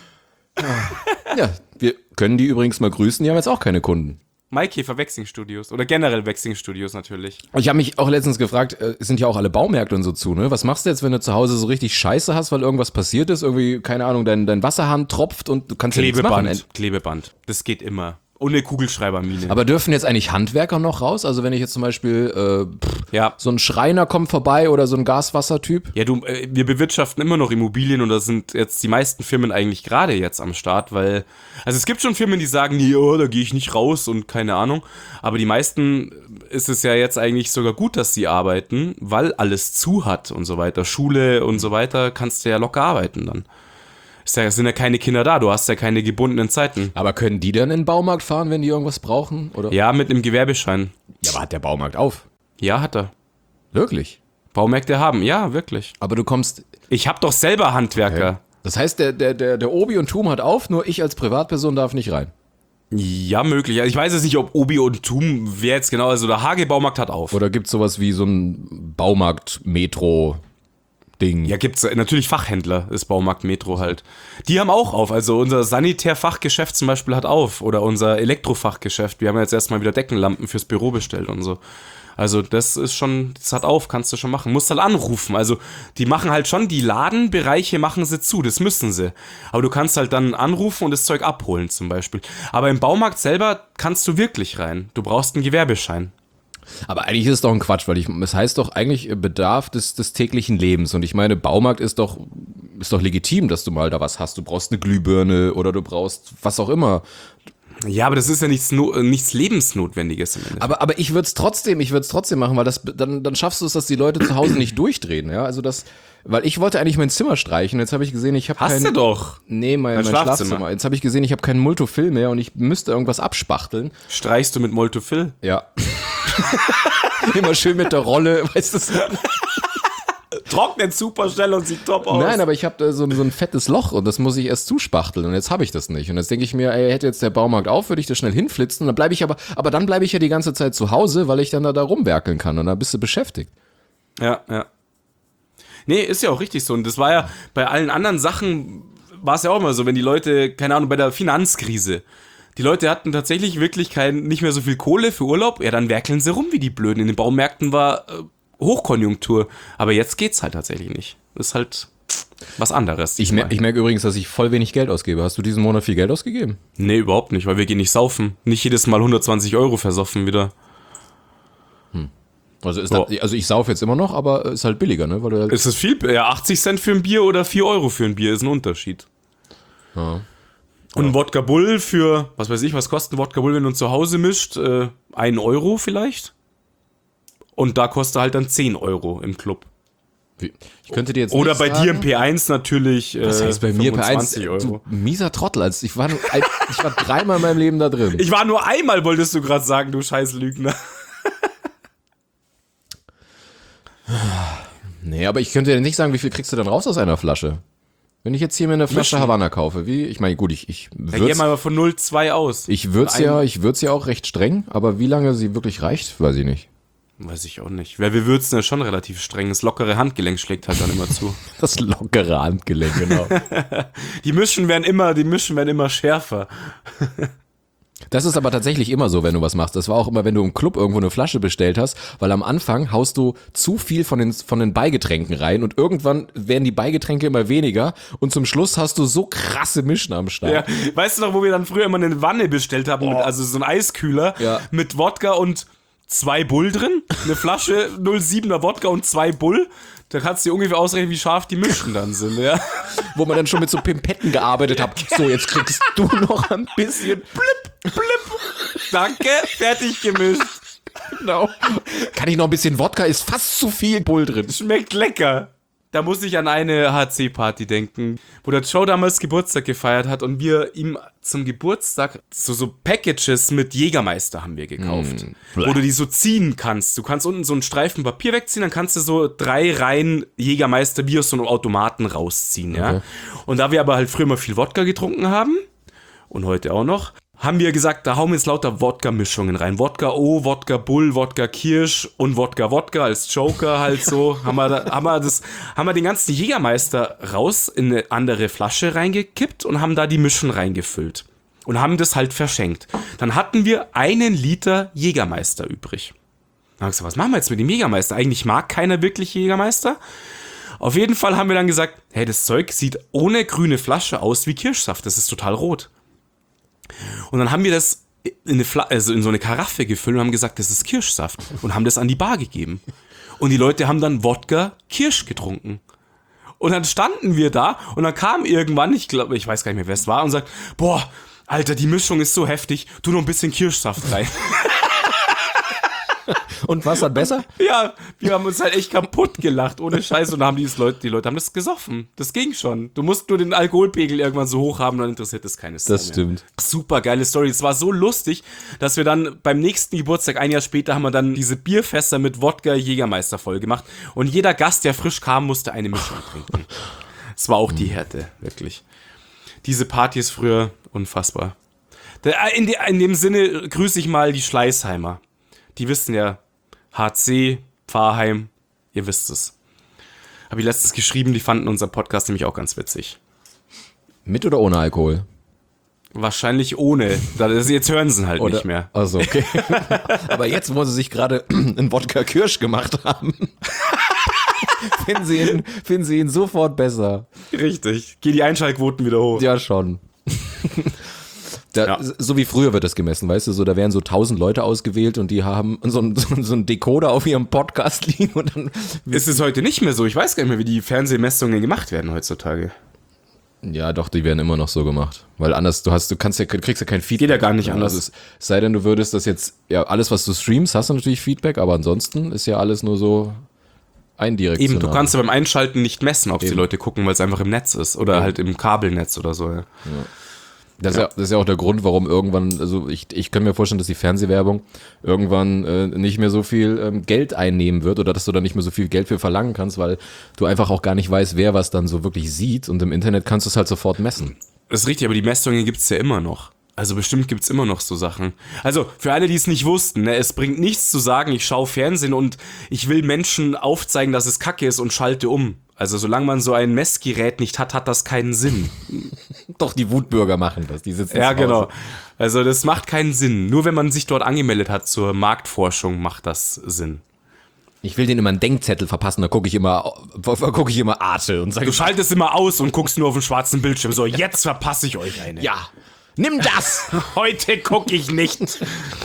Ja, wir können die übrigens mal grüßen, die haben jetzt auch keine Kunden. Maikäfer Waxing-Studios oder generell Waxing-Studios natürlich. Ich habe mich auch letztens gefragt, es sind ja auch alle Baumärkte und so zu, ne? Was machst du jetzt, wenn du zu Hause so richtig Scheiße hast, weil irgendwas passiert ist, irgendwie, keine Ahnung, dein, dein Wasserhahn tropft und du kannst ja nichts machen. Klebeband, Klebeband. Das geht immer. Ohne Kugelschreibermine. Aber dürfen jetzt eigentlich Handwerker noch raus? Also wenn ich jetzt zum Beispiel, äh, pff, ja. so ein Schreiner kommt vorbei oder so ein Gaswassertyp? Ja, du, äh, wir bewirtschaften immer noch Immobilien und da sind jetzt die meisten Firmen eigentlich gerade jetzt am Start, weil, also es gibt schon Firmen, die sagen, nee, oh, da gehe ich nicht raus und keine Ahnung, aber die meisten ist es ja jetzt eigentlich sogar gut, dass sie arbeiten, weil alles zu hat und so weiter. Schule und so weiter, kannst du ja locker arbeiten dann. Es sind ja keine Kinder da, du hast ja keine gebundenen Zeiten. Aber können die dann in den Baumarkt fahren, wenn die irgendwas brauchen? Oder? Ja, mit einem Gewerbeschein. Ja, aber hat der Baumarkt auf? Ja, hat er. Wirklich? Baumärkte haben, ja, wirklich. Aber du kommst... Ich hab doch selber Handwerker. Okay. Das heißt, der, der, der, der Obi und Tum hat auf, nur ich als Privatperson darf nicht rein? Ja, möglich. Also ich weiß jetzt nicht, ob Obi und Tum, wer jetzt genau, also der Hage-Baumarkt hat auf. Oder gibt's sowas wie so ein Baumarkt-Metro... Ding. Ja, gibt's natürlich Fachhändler, ist Baumarkt Metro halt. Die haben auch auf, also unser Sanitärfachgeschäft zum Beispiel hat auf oder unser Elektrofachgeschäft. Wir haben jetzt erstmal wieder Deckenlampen fürs Büro bestellt und so. Also das ist schon, das hat auf, kannst du schon machen. Musst halt anrufen, also die machen halt schon, die Ladenbereiche machen sie zu, das müssen sie. Aber du kannst halt dann anrufen und das Zeug abholen zum Beispiel. Aber im Baumarkt selber kannst du wirklich rein. Du brauchst einen Gewerbeschein. Aber eigentlich ist es doch ein Quatsch, weil ich, es heißt doch eigentlich Bedarf des, des täglichen Lebens. Und ich meine, Baumarkt ist doch, ist doch legitim, dass du mal da was hast. Du brauchst eine Glühbirne oder du brauchst was auch immer. Ja, aber das ist ja nichts, nichts Lebensnotwendiges im Endeffekt. Aber, aber ich würde es trotzdem, ich würde es trotzdem machen, weil das, dann, dann schaffst du es, dass die Leute zu Hause nicht durchdrehen, ja. Also das, weil ich wollte eigentlich mein Zimmer streichen. Jetzt habe ich gesehen, ich habe kein. Hast du doch? Nee, mein, mein Schlafzimmer. Schlafzimmer. Jetzt habe ich gesehen, ich habe keinen Multofil mehr und ich müsste irgendwas abspachteln. Streichst du mit Multofil? Ja. Immer schön mit der Rolle, weißt du. Trocknet super schnell und sieht top aus. Nein, aber ich habe so, so ein fettes Loch und das muss ich erst zuspachteln und jetzt habe ich das nicht. Und jetzt denke ich mir, ey, hätte jetzt der Baumarkt auf, würde ich das schnell hinflitzen. Und dann bleibe ich aber, aber dann bleibe ich ja die ganze Zeit zu Hause, weil ich dann da, da rumwerkeln kann und dann bist du beschäftigt. Ja, ja. Nee, ist ja auch richtig so. Und das war ja bei allen anderen Sachen, war es ja auch immer so, wenn die Leute, keine Ahnung, bei der Finanzkrise, die Leute hatten tatsächlich wirklich kein, nicht mehr so viel Kohle für Urlaub, ja, dann werkeln sie rum wie die Blöden. In den Baumärkten war äh, Hochkonjunktur, aber jetzt geht's halt tatsächlich nicht. Das ist halt was anderes. Ich, mer- ich merke übrigens, dass ich voll wenig Geld ausgebe. Hast du diesen Monat viel Geld ausgegeben? Nee, überhaupt nicht, weil wir gehen nicht saufen. Nicht jedes Mal hundertzwanzig Euro versoffen wieder. Hm. Also, ist das, also ich sauf jetzt immer noch, aber ist halt billiger, ne? Weil du halt ist es viel? Ja, achtzig Cent für ein Bier oder vier Euro für ein Bier ist ein Unterschied. Ja. Und ein Wodka Bull für, was weiß ich, was kostet ein Wodka Bull, wenn du zu Hause mischt? Äh, ein Euro vielleicht? Und da kostet halt dann zehn Euro im Club. Ich könnte dir jetzt Oder nicht bei sagen, dir im P eins natürlich äh, was heißt bei mir P eins? Euro. Du mieser Trottel. Also ich, war nur, ich war dreimal in meinem Leben da drin. Ich war nur einmal, wolltest du gerade sagen, du scheiß Lügner. Nee, aber ich könnte dir nicht sagen, wie viel kriegst du dann raus aus einer Flasche? Wenn ich jetzt hier mir eine Flasche Mischen. Havanna kaufe, wie, ich meine, gut, ich, ich Da gehen würz, wir mal von null Komma zwei aus. ich würz ja, ich würz ja auch recht streng, aber wie lange sie wirklich reicht, weiß ich nicht. Weiß ich auch nicht. Weil wir würzen ja schon relativ streng. Das lockere Handgelenk schlägt halt dann immer zu. Das lockere Handgelenk, genau. Die Mischen werden immer, die Mischen werden immer schärfer. Das ist aber tatsächlich immer so, wenn du was machst. Das war auch immer, wenn du im Club irgendwo eine Flasche bestellt hast, weil am Anfang haust du zu viel von den, von den Beigetränken rein und irgendwann werden die Beigetränke immer weniger und zum Schluss hast du so krasse Mischen am Start. Ja. Weißt du noch, wo wir dann früher immer eine Wanne bestellt haben, mit, also so ein Eiskühler Ja. mit Wodka und zwei Bull drin? Eine Flasche null Komma siebener Wodka und zwei Bull? Da kannst du dir ungefähr ausrechnen, wie scharf die Mischen dann sind, ja. Wo man dann schon mit so Pimpetten gearbeitet hat. So, jetzt kriegst du noch ein bisschen. Blip, blip. Danke, fertig gemischt. Genau. Kann ich noch ein bisschen Wodka? Ist fast zu viel Bull drin. Schmeckt lecker. Da muss ich an eine H C-Party denken, wo der Joe damals Geburtstag gefeiert hat und wir ihm zum Geburtstag so, so Packages mit Jägermeister haben wir gekauft, Mm, wo du die so ziehen kannst. Du kannst unten so einen Streifen Papier wegziehen, dann kannst du so drei Reihen Jägermeister wie aus so einem Automaten rausziehen, ja. Okay. Und da wir aber halt früher mal viel Wodka getrunken haben und heute auch noch, haben wir gesagt, da hauen wir jetzt lauter Wodka-Mischungen rein. Wodka O, Wodka Bull, Wodka Kirsch und Wodka Wodka als Joker halt so. haben, wir da, haben, wir das, haben wir den ganzen Jägermeister raus in eine andere Flasche reingekippt und haben da die Mischen reingefüllt. Und haben das halt verschenkt. Dann hatten wir einen Liter Jägermeister übrig. Dann haben wir gesagt, was machen wir jetzt mit dem Jägermeister? Eigentlich mag keiner wirklich Jägermeister. Auf jeden Fall haben wir dann gesagt, hey, das Zeug sieht ohne grüne Flasche aus wie Kirschsaft. Das ist total rot. Und dann haben wir das in, eine Fla- also in so eine Karaffe gefüllt und haben gesagt, das ist Kirschsaft. Und haben das an die Bar gegeben. Und die Leute haben dann Wodka Kirsch getrunken. Und dann standen wir da und dann kam irgendwann, ich glaube, ich weiß gar nicht mehr, wer es war, und sagt, boah, Alter, die Mischung ist so heftig, tu noch ein bisschen Kirschsaft rein. Und was dann besser? Ja, wir haben uns halt echt kaputt gelacht, ohne Scheiß. Und dann haben die Leute, die Leute haben das gesoffen. Das ging schon. Du musst nur den Alkoholpegel irgendwann so hoch haben, dann interessiert das keine Sau Das stimmt. mehr. Super geile Story. Es war so lustig, dass wir dann beim nächsten Geburtstag, ein Jahr später, haben wir dann diese Bierfässer mit Wodka-Jägermeister voll gemacht. Und jeder Gast, der frisch kam, musste eine Mischung trinken. Es war auch die Härte, wirklich. Diese Party ist früher unfassbar. In, de, in dem Sinne grüße ich mal die Schleißheimer. Die wissen ja, H C, Pfarrheim, ihr wisst es. Habe ich letztens geschrieben, die fanden unseren Podcast nämlich auch ganz witzig. Mit oder ohne Alkohol? Wahrscheinlich ohne. Das, jetzt hören sie ihn halt Oder, nicht mehr. Also okay. Aber jetzt, wo sie sich gerade einen Wodka Kirsch gemacht haben, finden sie ihn, finden sie ihn sofort besser. Richtig. Geh die Einschaltquoten wieder hoch. Ja, schon. Da, Ja. So wie früher wird das gemessen, weißt du, so da werden so tausend Leute ausgewählt und die haben so einen so, so einen Decoder auf ihrem Podcast liegen und dann... Ist es heute nicht mehr so? Ich weiß gar nicht mehr, wie die Fernsehmessungen gemacht werden heutzutage. Ja, doch, die werden immer noch so gemacht. Weil anders, du hast, du kannst ja, du kriegst ja kein Feedback. Geht ja gar nicht anders. Also es, es sei denn, du würdest das jetzt, ja, alles, was du streamst, hast du natürlich Feedback, aber ansonsten ist ja alles nur so eindirektional. Eben, du kannst ja beim Einschalten nicht messen, ob die Eben. Leute gucken, weil es einfach im Netz ist. Oder halt im Kabelnetz oder so, ja. Das ist, ja. das ist ja auch der Grund, warum irgendwann, also ich, ich kann mir vorstellen, dass die Fernsehwerbung irgendwann äh, nicht mehr so viel ähm, Geld einnehmen wird oder dass du da nicht mehr so viel Geld für verlangen kannst, weil du einfach auch gar nicht weißt, wer was dann so wirklich sieht und im Internet kannst du es halt sofort messen. Das ist richtig, aber die Messungen gibt's ja immer noch. Also bestimmt gibt's immer noch so Sachen. Also für alle, die es nicht wussten, ne, es bringt nichts zu sagen, ich schaue Fernsehen und ich will Menschen aufzeigen, dass es Kacke ist und schalte um. Also solange man so ein Messgerät nicht hat, hat das keinen Sinn. Doch, die Wutbürger machen das, die sitzen Ja, zu Hause. genau. Also das macht keinen Sinn. Nur wenn man sich dort angemeldet hat zur Marktforschung, macht das Sinn. Ich will denen immer einen Denkzettel verpassen, da gucke ich immer, gucke ich immer Arte und sage, Du schaltest immer aus und guckst nur auf den schwarzen Bildschirm. So, jetzt verpasse ich euch eine. ja, nimm das! Heute gucke ich nicht.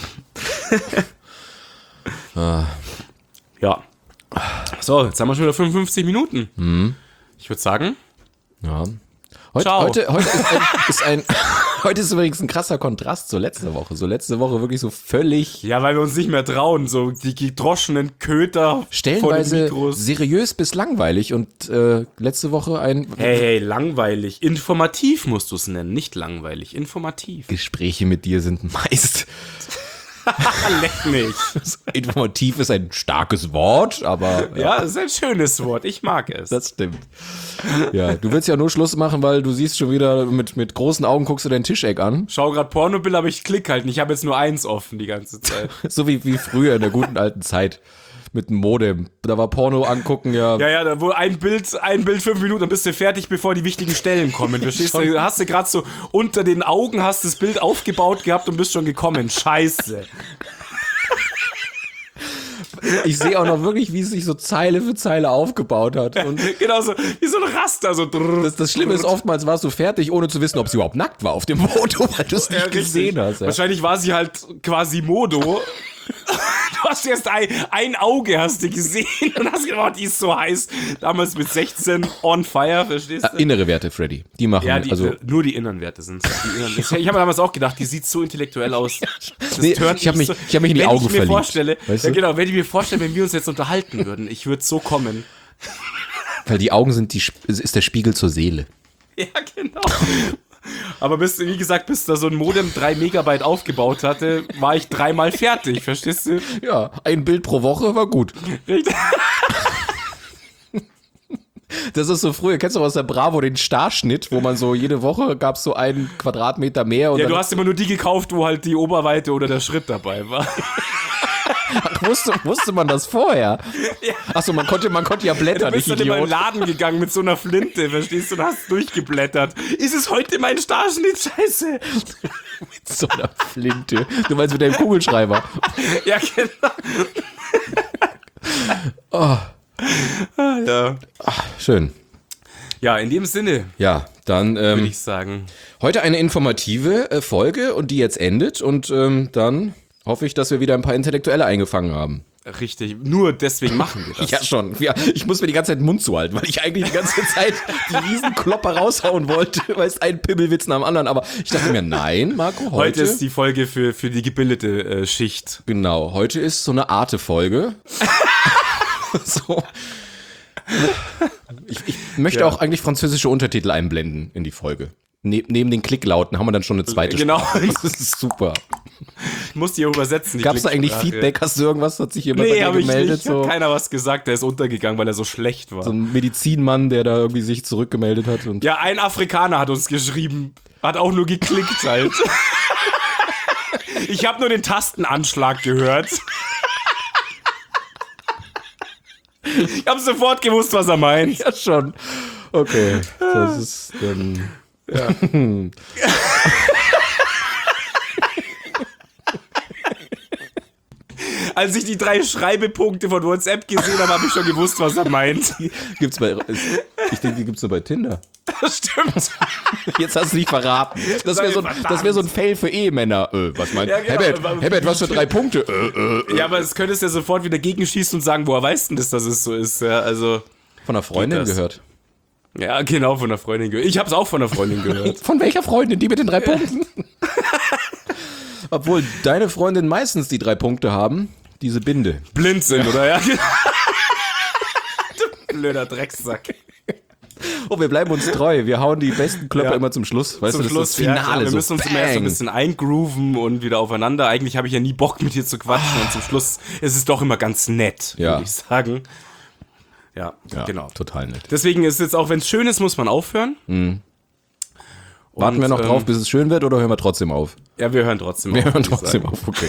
Ja. So, jetzt haben wir schon wieder fünfundfünfzig Minuten. Mhm. Ich würde sagen, Ja. Heute, Ciao. heute, heute, ist ein, ist ein, heute ist übrigens ein krasser Kontrast zur letzten Woche. So letzte Woche wirklich so völlig ja, weil wir uns nicht mehr trauen, so die gedroschenen Köter vor den stellenweise Mikros. seriös bis langweilig und äh, letzte Woche ein Hey, hey, langweilig. Informativ musst du es nennen, nicht langweilig. Informativ. Gespräche mit dir sind meist Leck mich. Informativ ist ein starkes Wort, aber Ja, das ist ein schönes Wort. Ich mag es. das stimmt. Ja, du willst ja nur Schluss machen, weil du siehst schon wieder, mit, mit großen Augen guckst du dein Tischeck an. Schau grad Pornobild, aber ich klick halt nicht. Ich habe jetzt nur eins offen die ganze Zeit. So wie, wie früher in der guten alten Zeit. Mit dem Modem. Da war Porno angucken, ja. Ja, ja, da wo ein Bild, ein Bild fünf Minuten, dann bist du fertig, bevor die wichtigen Stellen kommen. Verstehst du? Hast du gerade so unter den Augen hast das Bild aufgebaut gehabt und bist schon gekommen. Scheiße. Ich sehe auch noch wirklich, wie es sich so Zeile für Zeile aufgebaut hat. Und Genau so, wie so ein Raster. So. das, das Schlimme ist, oftmals warst du fertig, ohne zu wissen, ob sie überhaupt nackt war auf dem Foto, weil du es nicht Ja, richtig. gesehen hast. Ja. Wahrscheinlich war sie halt quasi Modo. Du hast erst ein, ein Auge hast du gesehen und hast gedacht, oh, die ist so heiß. Damals mit sechzehn on fire, verstehst du? Äh, innere Werte, Freddy. Die machen, Ja, die, also... nur die inneren Werte sind es. Ich habe damals auch gedacht, die sieht so intellektuell aus. Das Nee, turnt ich habe mich, so. ich hab mich in die Wenn Augen ich mir verliebt. vorstelle, Weißt ja du? genau, wenn ich mir vorstelle, wenn wir uns jetzt unterhalten würden, ich würde so kommen. Weil die Augen sind die, Sp- ist der Spiegel zur Seele. Ja, genau. Aber bis, wie gesagt, bis da so ein Modem drei Megabyte aufgebaut hatte, war ich dreimal fertig, verstehst du? Ja, ein Bild pro Woche war gut. Richtig. Das ist so früher, kennst du aus der Bravo den Starschnitt, wo man so jede Woche gab es so einen Quadratmeter mehr. Und Ja, dann du hast immer nur die gekauft, wo halt die Oberweite oder der Schritt dabei war. Ach, wusste, wusste man das vorher? Ja. Achso, man konnte, man konnte ja blättern, Du bist nicht dann immer in den Idiot. Laden gegangen mit so einer Flinte, verstehst du, und hast durchgeblättert. Ist es heute mein Starschnitt? Scheiße. Mit so einer Flinte. Du meinst mit deinem Kugelschreiber. Ja, genau. Oh, Ja. schön. Ja, in dem Sinne Ja, dann würde ähm, ich sagen. heute eine informative äh, Folge und die jetzt endet und ähm, dann hoffe ich, dass wir wieder ein paar Intellektuelle eingefangen haben. Richtig, nur deswegen machen wir das. Ja, schon. Ja, ich muss mir die ganze Zeit den Mund zuhalten, weil ich eigentlich die ganze Zeit die Riesenklopper raushauen wollte, weil es ein Pimmelwitz nach dem anderen. Aber ich dachte mir, nein, Marco, heute... Heute ist die Folge für, für die gebildete äh, Schicht. Genau, heute ist so eine Arte-Folge. So. Ich, ich möchte Ja. auch eigentlich französische Untertitel einblenden in die Folge. Ne, neben den Klicklauten haben wir dann schon eine zweite Genau. Sprache. Das ist super. Ich muss die übersetzen. die Gab es da eigentlich Klicksprache. Feedback? Hast du irgendwas? Hat sich jemand bei Nee, dir habe ich gemeldet? nicht. So, Hat keiner was gesagt. Der ist untergegangen, weil er so schlecht war. so ein Medizinmann, der da irgendwie sich zurückgemeldet hat. Und Ja, ein Afrikaner hat uns geschrieben. Hat auch nur geklickt halt. Ich habe nur den Tastenanschlag gehört. Ich habe sofort gewusst, was er meint. ja, schon. Okay, das ist dann... Als ich die drei Schreibepunkte von WhatsApp gesehen habe, habe ich schon gewusst, was er meint. Gibt's bei... Ich denke, die gibt's nur bei Tinder. Das stimmt. Jetzt hast du dich verraten. Das wäre so, ein- das wär so ein Fail für Ehemänner. Äh, was meinst du? Ja, genau. Herbert, Herbert, was für drei Punkte? Äh, äh. Ja, aber es könntest ja sofort wieder gegenschießen und sagen, woher weißt du denn das, dass es so ist? Ja, also, Von einer Freundin Geht das? gehört. ja, genau, von der Freundin gehört. Ich habe es auch von der Freundin gehört. Von welcher Freundin? Die mit den drei Punkten? Obwohl deine Freundin meistens die drei Punkte haben. Diese Binde. Blind sind, oder? Ja. Du blöder Drecksack. Oh, wir bleiben uns treu. Wir hauen die besten Klöpper Ja. immer zum Schluss. Weißt Zum du, das Schluss, ist das Finale. ja, klar, wir so müssen uns immer erst so ein bang. bisschen eingrooven und wieder aufeinander. Eigentlich habe ich ja nie Bock, mit dir zu quatschen und zum Schluss ist es doch immer ganz nett, Ja. würde ich sagen. Ja, Ja, genau. total nett. Deswegen ist jetzt auch, wenn es schön ist, muss man aufhören. Mhm. Warten Und, wir noch ähm, drauf, bis es schön wird, oder hören wir trotzdem auf? Ja, wir hören trotzdem Wir auf. hören würde ich trotzdem sagen. auf, okay.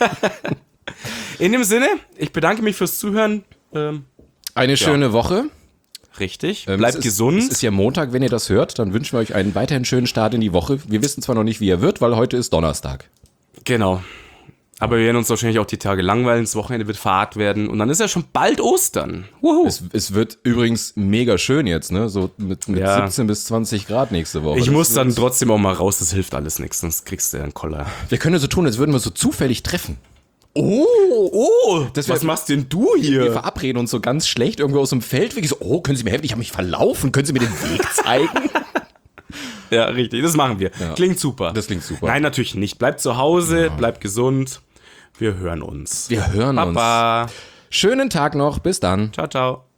In dem Sinne, ich bedanke mich fürs Zuhören. Ähm, Eine schöne Woche. richtig. Ähm, Bleibt es ist, gesund. Es ist ja Montag, wenn ihr das hört, dann wünschen wir euch einen weiterhin schönen Start in die Woche. Wir wissen zwar noch nicht, wie er wird, weil heute ist Donnerstag. Genau. Aber wir werden uns wahrscheinlich auch die Tage langweilen. Das Wochenende wird Fahrt werden. Und dann ist ja schon bald Ostern. Wuhu. Es, es wird übrigens mega schön jetzt, ne? So mit, mit Ja. siebzehn bis zwanzig Grad nächste Woche. Ich Das muss wird- dann trotzdem auch mal raus. Das hilft alles nichts. Sonst kriegst du ja einen Koller. Wir können ja so tun, als würden wir so zufällig treffen. Oh, oh. Das was wär- machst denn du Wir hier? verabreden uns so ganz schlecht irgendwo aus dem Feldweg. Ich so, oh, können Sie mir helfen? Ich habe mich verlaufen. Können Sie mir den Weg zeigen? Ja, richtig. Das machen wir. Ja. Klingt super. Das klingt super. Nein, natürlich nicht. Bleibt zu Hause. Bleibt gesund. Wir hören uns. Wir hören uns. Papa. Schönen Tag noch. Bis dann. Ciao, ciao.